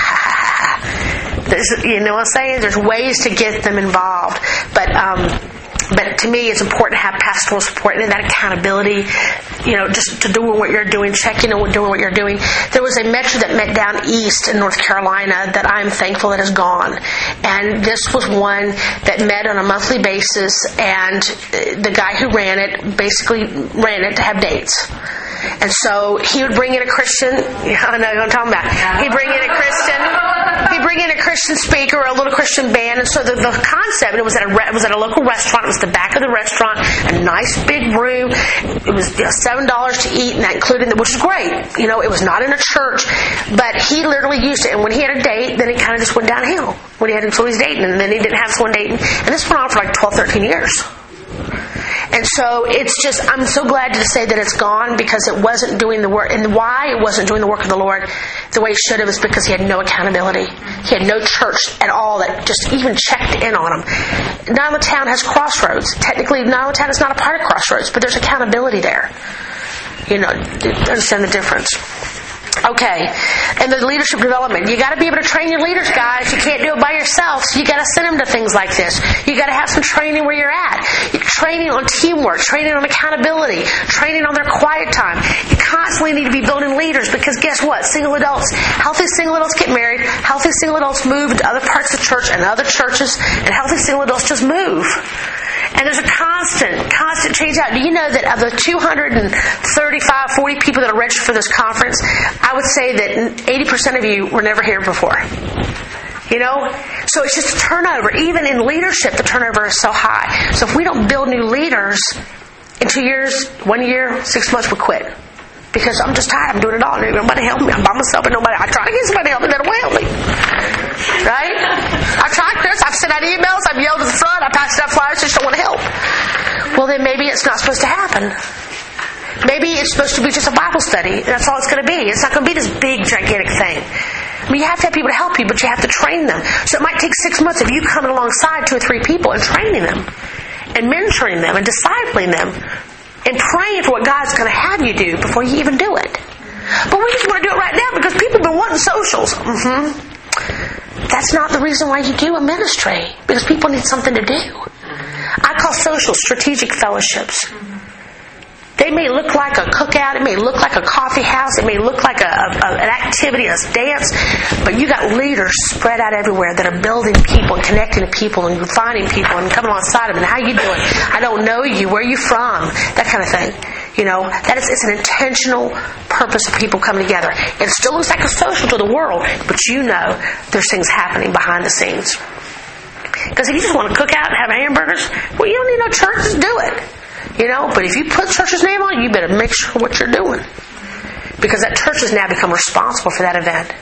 You know what I'm saying? There's ways to get them involved. But to me, it's important to have pastoral support and that accountability, just to doing what you're doing, checking on doing what you're doing. There was a metro that met down east in North Carolina that I'm thankful that has gone. And this was one that met on a monthly basis, and the guy who ran it basically ran it to have dates. And so he would bring in a Christian. I know what I'm talking about. He'd bring in a Christian speaker or a little Christian band. And so the concept, it was at a local restaurant. It was the back of the restaurant, a nice big room. It was $7 to eat, and that included, which is great. It was not in a church, but he literally used it. And when he had a date, then it kind of just went downhill. When he had him, so he's dating, and then he didn't have someone dating. And this went on for like 12, 13 years. And so it's just, I'm so glad to say that it's gone because it wasn't doing the work. And why it wasn't doing the work of the Lord the way it should have is because he had no accountability. He had no church at all that just even checked in on him. Nile Town has Crossroads. Technically, Nile Town is not a part of Crossroads, but there's accountability there. You know, understand the difference. Okay, and the leadership development. You got to be able to train your leaders, guys. You can't do it by yourself. So you got to send them to things like this. You got to have some training where you're at. Training on teamwork, training on accountability, training on their quiet time. You constantly need to be building leaders because guess what? Single adults, healthy single adults get married. Healthy single adults move into other parts of the church and other churches, and healthy single adults just move. And there's a constant change out. Do you know that of the 40 people that are registered for this conference, I would say that 80% of you were never here before. You know? So it's just a turnover. Even in leadership, the turnover is so high. So if we don't build new leaders, in 2 years, 1 year, 6 months, we quit. Because I'm just tired. I'm doing it all. Nobody help me. I'm by myself, and nobody. I try to get somebody to help me. They don't help me. Right? I tried, Chris. I've sent out emails. I've yelled at the front. I passed out flyers. Just don't want to help. Well, then maybe it's not supposed to happen. Maybe it's supposed to be just a Bible study. That's all it's going to be. It's not going to be this big, gigantic thing. I mean, you have to have people to help you, but you have to train them. So it might take 6 months of you coming alongside 2 or 3 people and training them and mentoring them and discipling them and praying for what God's going to have you do before you even do it. But we just want to do it right now because people have been wanting socials. That's not the reason why you do a ministry, because people need something to do. I call socials strategic fellowships. They may look like a cookout. It may look like a coffee house. It may look like an activity, a dance. But you got leaders spread out everywhere that are building people and connecting to people and finding people and coming alongside them. And how you doing? I don't know you. Where are you from? That kind of thing. You know, it's an intentional purpose of people coming together. It still looks like a social to the world, but you know there's things happening behind the scenes. Because if you just want to cook out and have hamburgers, well, you don't need no church to do it. You know, but if you put church's name on it, you better make sure what you're doing. Because that church has now become responsible for that event.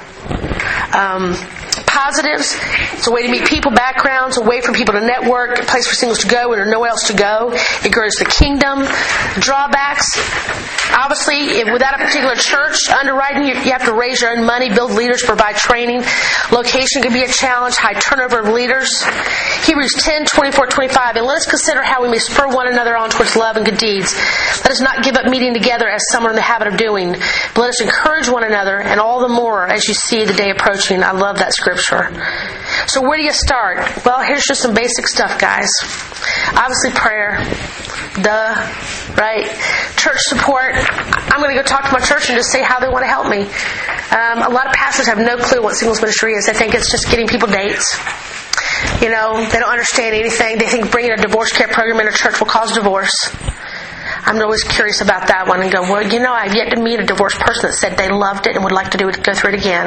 Positives, it's a way to meet people, backgrounds, a way for people to network, a place for singles to go when there's nowhere else to go. It grows the kingdom. Drawbacks, obviously, without a particular church underwriting, you have to raise your own money, build leaders, provide training. Location can be a challenge, high turnover of leaders. Hebrews 10:24-25, and let us consider how we may spur one another on towards love and good deeds. Let us not give up meeting together as some are in the habit of doing, but let us encourage one another, and all the more as you see the day approaching. I love that scripture. So where do you start? Well, here's just some basic stuff, guys. Obviously prayer. Duh. Right? Church support. I'm going to go talk to my church and just say how they want to help me. A lot of pastors have no clue what singles ministry is. They think it's just getting people dates. You know, they don't understand anything. They think bringing a divorce care program in a church will cause divorce. I'm always curious about that one and go, well, you know, I've yet to meet a divorced person that said they loved it and would like to go through it again.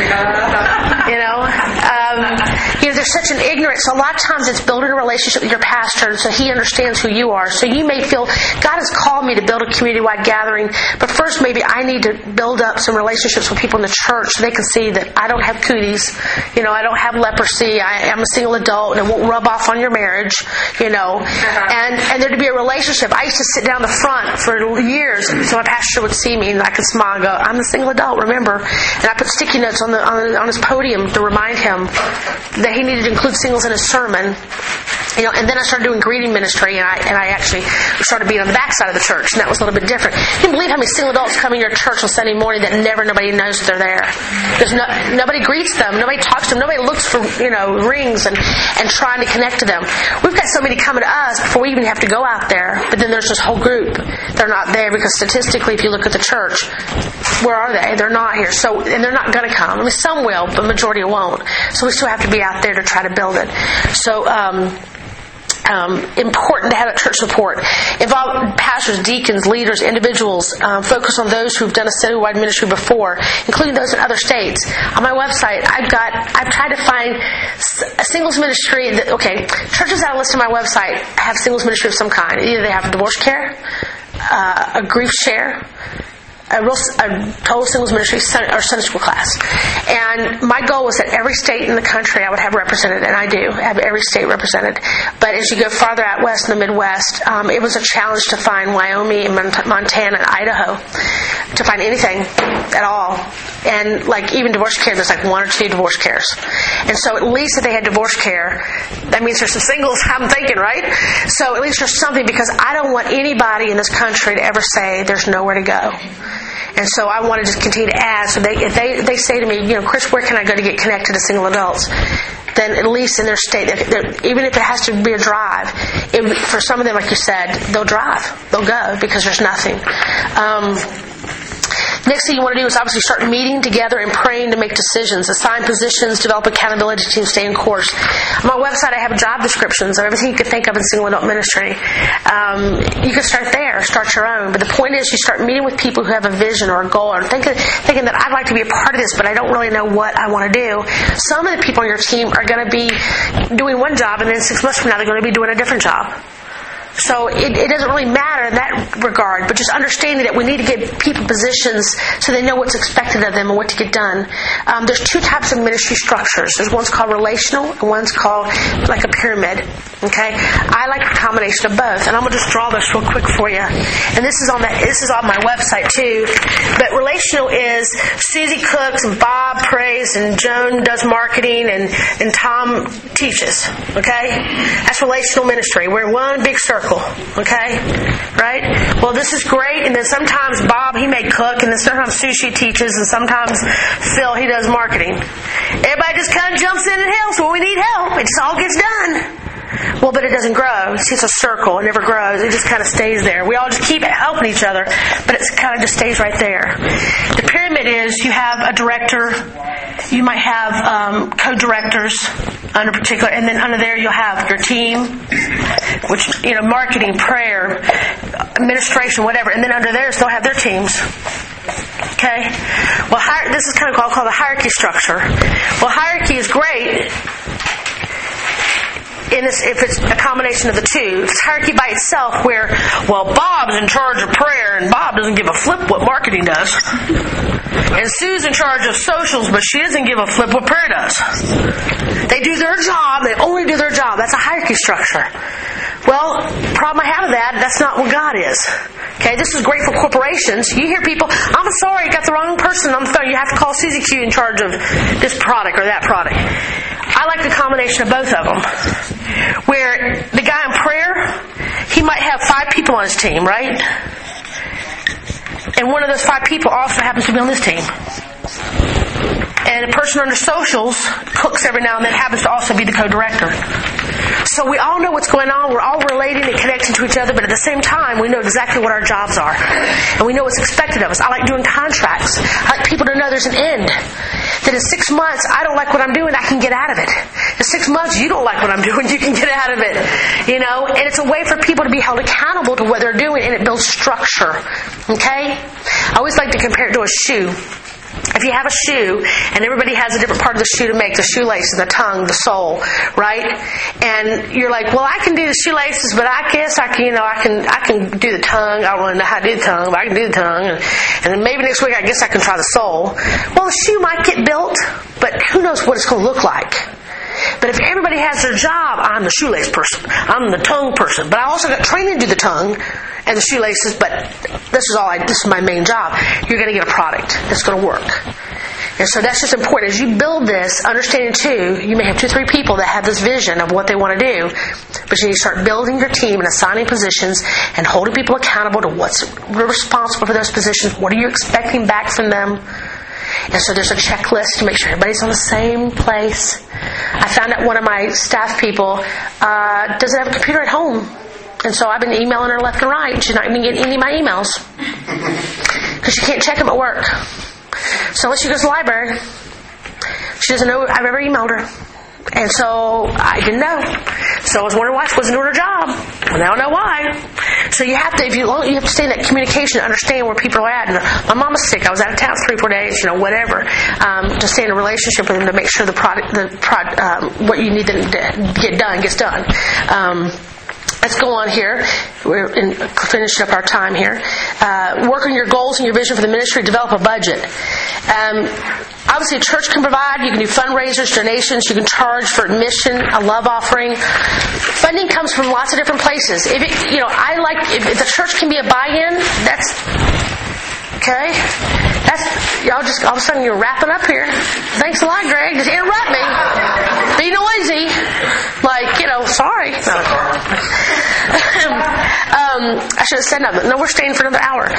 There's such an ignorance. So a lot of times it's building a relationship with your pastor so he understands who you are. So you may feel, God has called me to build a community-wide gathering, but first maybe I need to build up some relationships with people in the church so they can see that I don't have cooties, I don't have leprosy, I am a single adult and it won't rub off on your marriage, and there to be a relationship. I used to sit down the front for years so my pastor would see me and I could smile and go, I'm a single adult, remember? And I put sticky notes on his podium to remind him that he needed to include singles in his sermon. And then I started doing greeting ministry, and I actually started being on the backside of the church, and that was a little bit different. You can believe how many single adults come in your church on Sunday morning that nobody knows they're there. Nobody greets them, nobody talks to them, nobody looks for rings and trying to connect to them. We've got so many coming to us before we even have to go out there, but then there's this whole group. They're not there because statistically, if you look at the church, where are they? They're not here. So, and they're not going to come. I mean, some will, but the majority won't. So we still have to be out there to try to build it. So, important to have a church support. Involve pastors, deacons, leaders, individuals. Focus on those who've done a citywide ministry before, including those in other states. On my website, I've tried to find a singles ministry. Churches that I list on my website have singles ministry of some kind. Either they have divorce care, a grief share, a total singles ministry or Sunday school class. And my goal was that every state in the country I would have represented, and I do have every state represented. But as you go farther out west in the Midwest, it was a challenge to find Wyoming and Montana and Idaho to find anything at all. And like even divorce care, there's like 1 or 2 divorce cares. And so at least if they had divorce care, that means there's some singles, I'm thinking, right? So at least there's something, because I don't want anybody in this country to ever say there's nowhere to go. And so I want to just continue to add. So if they say to me, Chris, where can I go to get connected to single adults? Then at least in their state, even if it has to be a drive, for some of them, like you said, they'll drive. They'll go because there's nothing. Next thing you want to do is obviously start meeting together and praying to make decisions, assign positions, develop accountability teams, stay in course. On my website, I have job descriptions of everything you could think of in single adult ministry. You can start there, start your own. But the point is, you start meeting with people who have a vision or a goal, or thinking that I'd like to be a part of this, but I don't really know what I want to do. Some of the people on your team are going to be doing one job, and then 6 months from now, they're going to be doing a different job. So it doesn't really matter in that regard, but just understanding that we need to give people positions so they know what's expected of them and what to get done. There's 2 types of ministry structures. There's one's called relational and one's called like a pyramid. Okay, I like a combination of both, and I'm gonna just draw this real quick for you. And this is on my website too. But relational is Susie cooks and Bob prays and Joan does marketing and Tom teaches. Okay, that's relational ministry. We're in one big circle. Okay? Right? Well, this is great, and then sometimes Bob, he may cook, and then sometimes Sushi teaches, and sometimes Phil, he does marketing. Everybody just kind of jumps in and helps when we need help. It just all gets done. Well, but it doesn't grow. See, it's a circle. It never grows. It just kind of stays there. We all just keep helping each other, but it kind of just stays right there. The pyramid is you have a director. You might have co-directors under particular, and then under there you'll have your team, which, marketing, prayer, administration, whatever, and then under there they'll have their teams. Okay? Well, this is kind of called the hierarchy structure. Well, hierarchy is great if it's a combination of the two. If it's hierarchy by itself where, Bob's in charge of prayer and Bob doesn't give a flip what marketing does. And Sue's in charge of socials, but she doesn't give a flip what prayer does. They do their job. They only do their job. That's a hierarchy structure. Well, the problem I have with that's not what God is. Okay, this is great for corporations. You hear people, I'm sorry, you got the wrong person on the phone. You have to call Susie Q in charge of this product or that product. I like the combination of both of them. Where the guy in prayer, he might have 5 people on his team, right? And one of those 5 people also happens to be on this team. And a person under socials cooks every now and then, happens to also be the co-director. So we all know what's going on. We're all relating and connecting to each other, but at the same time, we know exactly what our jobs are. And we know what's expected of us. I like doing contracts. I like people to know there's an end. That in 6 months, I don't like what I'm doing, I can get out of it. In 6 months, you don't like what I'm doing, you can get out of it. And it's a way for people to be held accountable to what they're doing, and it builds structure. Okay? I always like to compare it to a shoe. If you have a shoe, and everybody has a different part of the shoe to make, the shoelace and the tongue, the sole, right? And you're like, I can do the shoelaces, but I guess I can do the tongue. I don't really know how to do the tongue, but I can do the tongue. And then maybe next week I guess I can try the sole. Well, the shoe might get built, but who knows what it's going to look like. But if everybody has their job, I'm the shoelace person, I'm the tongue person, but I also got training to do the tongue and the shoelaces, but this is my main job. You're going to get a product that's going to work. And so that's just important. As you build this, understanding too, you may have 2 or 3 people that have this vision of what they want to do, but you need to start building your team and assigning positions and holding people accountable to what's responsible for those positions. What are you expecting back from them? And so there's a checklist to make sure everybody's on the same place. I found out one of my staff people doesn't have a computer at home. And so I've been emailing her left and right. She's not even getting any of my emails because she can't check them at work. So when she goes to the library, she doesn't know I've ever emailed her. And so I didn't know. So I was wondering why she wasn't doing her job. And I don't know why. So you have to, you have to stay in that communication, understand where people are at. And my mom was sick. I was out of town 3 or 4 days. Whatever. To stay in a relationship with them to make sure what you need to get done gets done. let's go on here. We're finishing up our time here. Work on your goals and your vision for the ministry. Develop a budget. Obviously, a church can provide. You can do fundraisers, donations. You can charge for admission, a love offering. Funding comes from lots of different places. If the church can be a buy-in, that's okay. Y'all just all of a sudden you're wrapping up here. Thanks a lot, Greg. Just interrupt me. Be noisy. Sorry. No. I should have said nothing. No, we're staying for another hour.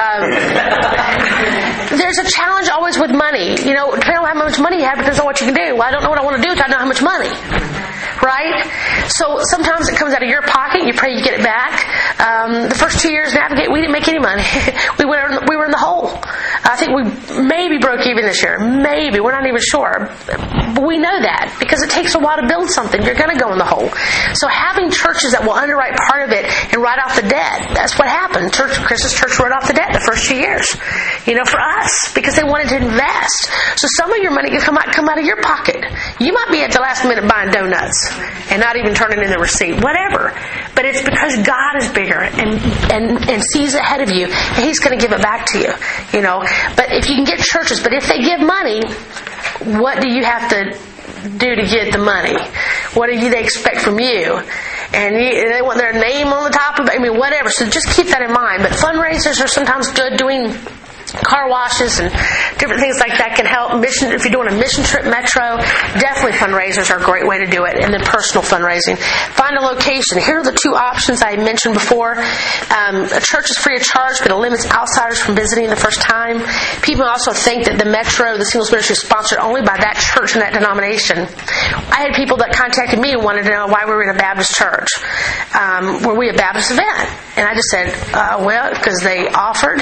There's a challenge always with money. Depending on how much money you have, depends on what you can do. Well, I don't know what I want to do until I know how much money. Right? So sometimes it comes out of your pocket. You pray you get it back. The first 2 years Navigate, we didn't make any money. We were in the hole. I think we maybe broke even this year. Maybe. We're not even sure. But we know that because it takes a while to build something. You're going to go in the hole. So having churches that will underwrite part of it and write off the debt, that's what happened. Chris's church wrote off the debt the first 2 years. For us, because they wanted to invest. So some of your money can come out of your pocket. You might be at the last minute buying donuts and not even turning in the receipt, whatever. But it's because God is bigger and sees ahead of you, and He's going to give it back to you. But if you can get churches, but if they give money, what do you have to do to get the money? What do they expect from you? And they want their name on the top of it. Whatever. So just keep that in mind. But fundraisers are sometimes good. Doing car washes and different things like that can help. If you're doing a mission trip, Metro, definitely fundraisers are a great way to do it. And then personal fundraising. Find a location. Here are the two options I mentioned before. A church is free of charge, but it limits outsiders from visiting the first time. People also think that the Metro, the Singles Ministry, is sponsored only by that church and that denomination. I had people that contacted me and wanted to know why we were in a Baptist church. Were we a Baptist event? And I just said, because they offered.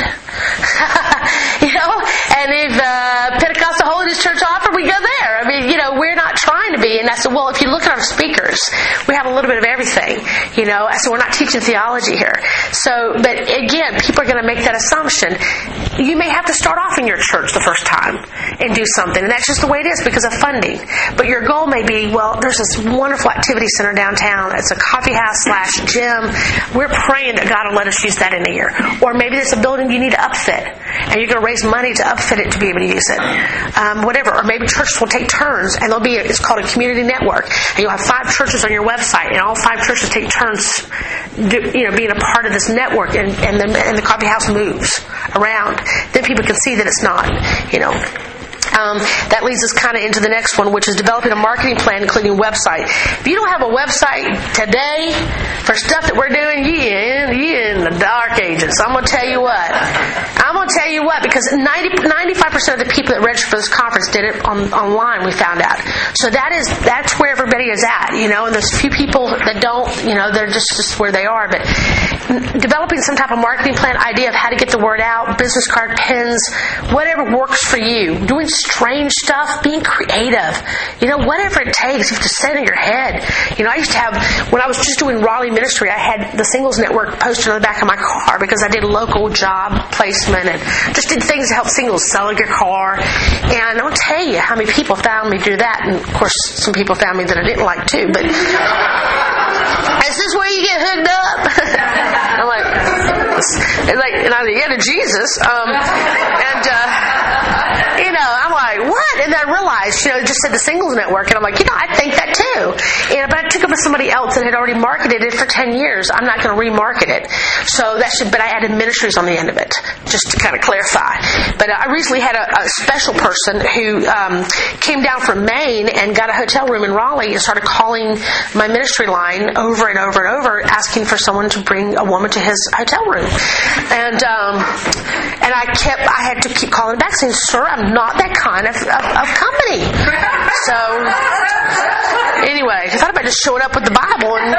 And if Pentecostal Holiness Church offered, we go there. We're not trying to be. And I said, if you look at our speakers, we have a little bit of everything. So we're not teaching theology here. But again, people are going to make that assumption. You may have to start off in your church the first time and do something. And that's just the way it is because of funding. But your goal may be, there's this wonderful activity center downtown. It's a coffee house / gym. We're praying that God will let us use that in a year. Or maybe it's a building you need to upfit. And you're going to raise money to upfit it to be able to use it. Whatever. Or maybe churches will take turns and it's called a community network. And you'll have 5 churches on your website and all 5 churches take turns being a part of this network and the coffee house moves around. Then people can see that it's not, That leads us kind of into the next one, which is developing a marketing plan, including website. If you don't have a website today for stuff that we're doing, you in the dark ages. I'm going to tell you what, because 95% of the people that registered for this conference did it online, we found out. So that's where everybody is at, and there's a few people that don't, they're just where they are. But developing some type of marketing plan, idea of how to get the word out, business card, pins, whatever works for you. Doing strange stuff, being creative, whatever it takes. You have to set in your head. I used to have, when I was just doing Raleigh ministry, I had the Singles Network posted on the back of my car because I did local job placement and just did things to help singles sell your car. And I'll tell you how many people found me do that. And of course, some people found me that I didn't like too. But is this where you get hooked up? I'm like, and I said, to Jesus. I'm like, what? And then I realized, it just said the Singles Network. And I'm like, I think that too. But I took it with somebody else that had already marketed it for 10 years. I'm not going to remarket it. But I added ministries on the end of it, just to kind of clarify. But I recently had a special person who came down from Maine and got a hotel room in Raleigh and started calling my ministry line over and over and over, asking for someone to bring a woman to his hotel room. And I had to keep calling back saying, sir, I'm not that kind of company. So, anyway, I thought about just showing up with the Bible and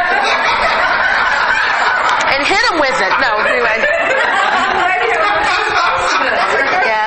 hit them with it. No, anyway. Yeah.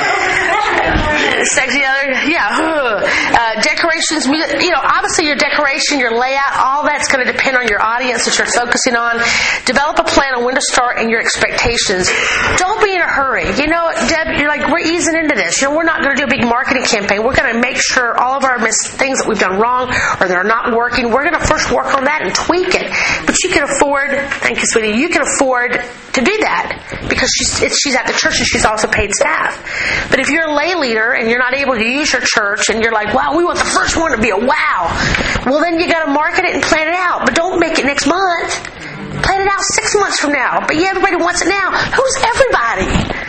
Sexy other, yeah. Decorations, obviously your decoration, your layout, all that's going to depend on your audience that you're focusing on. Develop a plan on when to start and your expectations. Don't be in a hurry. Deb, you're like, we're easing into this. We're not going to do a big marketing campaign. We're going to make sure all of our things that we've done wrong or that are not working, we're going to first work on that and tweak it. But you can afford, thank you, sweetie, you can afford to do that because she's at the church and she's also paid staff. But if you're a lay leader and you're not able to use your church and you're like, wow, we want the first one to be a wow, well, then you got to market it and plan it out. But don't make it next month. Plan it out 6 months from now. But yeah, everybody wants it now. Who's everybody?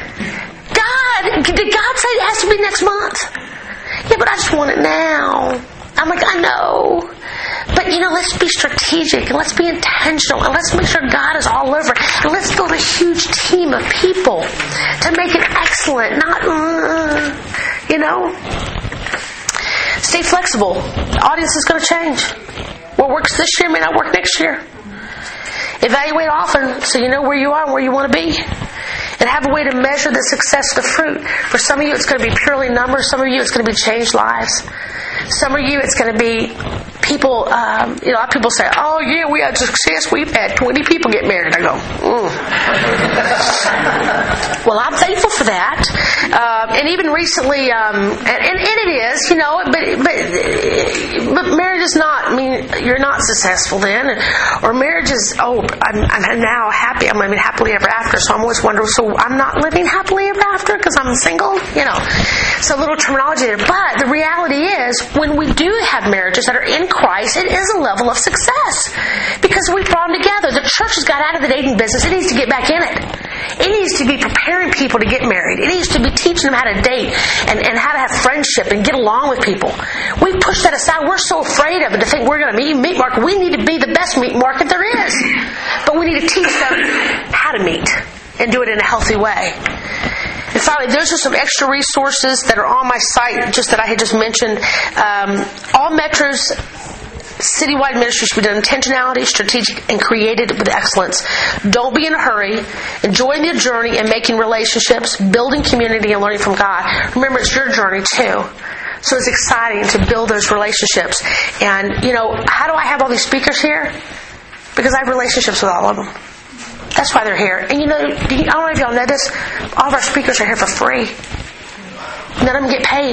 Did God say it has to be next month? Yeah, but I just want it now. I'm like, I know. But, let's be strategic and let's be intentional and let's make sure God is all over. And let's build a huge team of people to make it excellent, not, Stay flexible. The audience is going to change. What works this year may not work next year. Evaluate often so you know where you are and where you want to be. And have a way to measure the success of the fruit. For some of you, it's going to be purely numbers. Some of you, it's going to be changed lives. Some of you, it's going to be people, a lot of people say, oh, yeah, we had success. We've had 20 people get married. I go, Well, I'm thankful for that. And even recently, and it is, but marriage is not, you're not successful then. Or marriage is, I'm now happy. I'm living happily ever after. So I'm always wondering, so I'm not living happily ever after because I'm single? So a little terminology there. But the reality is, when we do have marriages that are in Christ, it is a level of success because we brought them together. The church has got out of the dating business. It needs to get back in it. It needs to be preparing people to get married. It needs to be teaching them how to date and how to have friendship and get along with people. We push that aside. We're so afraid of it to think we're going to meet market. We need to be the best meat market there is. But we need to teach them how to meet and do it in a healthy way. And finally, those are some extra resources that are on my site, just that I had just mentioned. All Metro's citywide ministry should be done intentionality, strategic, and created with excellence. Don't be in a hurry. Enjoy the journey and making relationships, building community, and learning from God. Remember, it's your journey too. So it's exciting to build those relationships. And, how do I have all these speakers here? Because I have relationships with all of them. That's why they're here. And I don't know if y'all know this, all of our speakers are here for free. None of them get paid.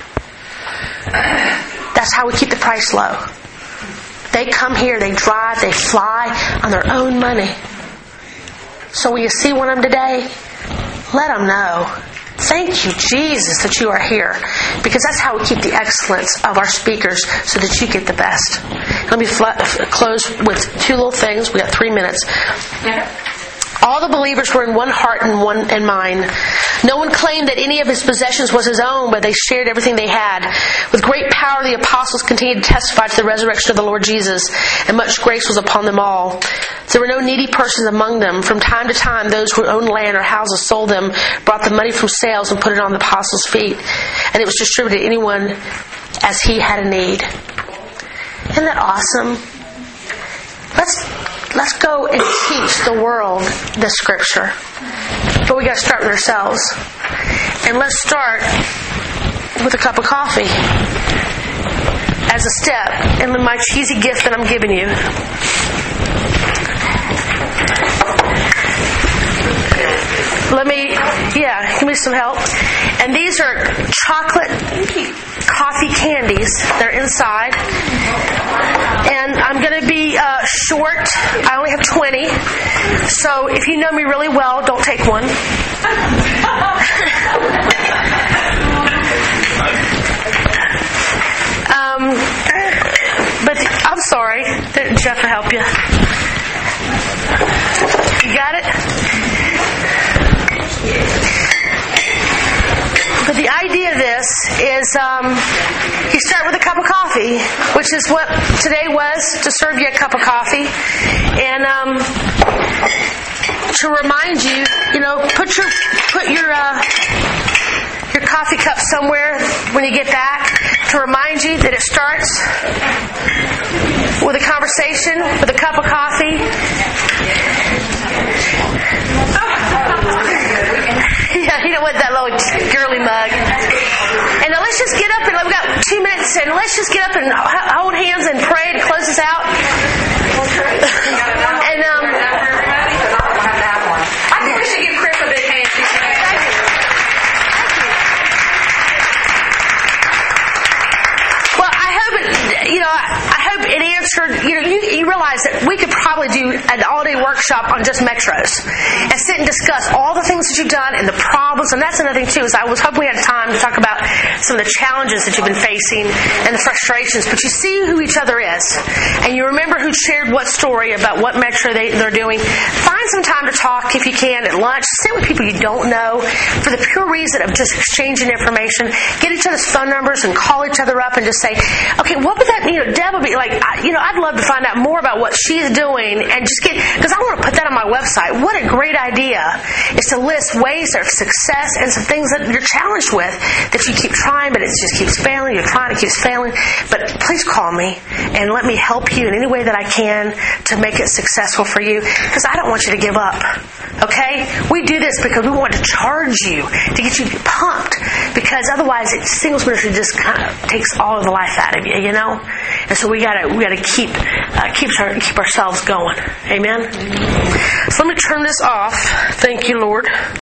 That's how we keep the price low. They come here, they drive, they fly on their own money. So when you see one of them today, let them know. Thank you, Jesus, that you are here. Because that's how we keep the excellence of our speakers so that you get the best. Let me close with two little things. We got 3 minutes. All the believers were in one heart and one in mind. No one claimed that any of his possessions was his own, but they shared everything they had. With great power, the apostles continued to testify to the resurrection of the Lord Jesus, and much grace was upon them all. There were no needy persons among them. From time to time, those who owned land or houses sold them, brought the money from sales, and put it on the apostles' feet. And it was distributed to anyone as he had a need. Isn't that awesome? Let's go and teach the world the Scripture. But we got to start with ourselves. And let's start with a cup of coffee as a step in my cheesy gift that I'm giving you. Give me some help. And these are chocolate coffee candies. They're inside. And I'm going to be short. I only have 20. So if you know me really well, don't take one. But I'm sorry. Jeff will help you. You got it? But the idea of this is you start with a cup of coffee, which is what today was, to serve you a cup of coffee. And to remind you, put your coffee cup somewhere when you get back to remind you that it starts with a conversation, with a cup of coffee. Yeah, you know what, that little girly mug. And now let's just get up and we've got 2 minutes, and let's just get up and hold hands and pray to close this out. And I think we should give Chris a big hand. Well, I hope it answered, you realize that we could probably do an all-day workshop on just metros and sit and discuss all the things that you've done and the problems. And that's another thing, too, is I was hoping we had time to talk about some of the challenges that you've been facing and the frustrations. But you see who each other is. And you remember who shared what story about what metro they're doing. Find some time to talk, if you can, at lunch. Sit with people you don't know for the pure reason of just exchanging information. Get each other's phone numbers and call each other up and just say, okay, what would that mean? Deb would be like, I'd love to find out more about what she's doing and just because I want to put that on my website. What a great idea is to list ways of success and some things that you're challenged with that you keep trying, but it just keeps failing. You're trying, it keeps failing. But please call me and let me help you in any way that I can to make it successful for you, because I don't want you to give up. Okay? We do this because we want to charge you to get you pumped, because otherwise singles ministry just kind of takes all of the life out of you, And so we gotta keep ourselves going. Amen. So let me turn this off. Thank you, Lord.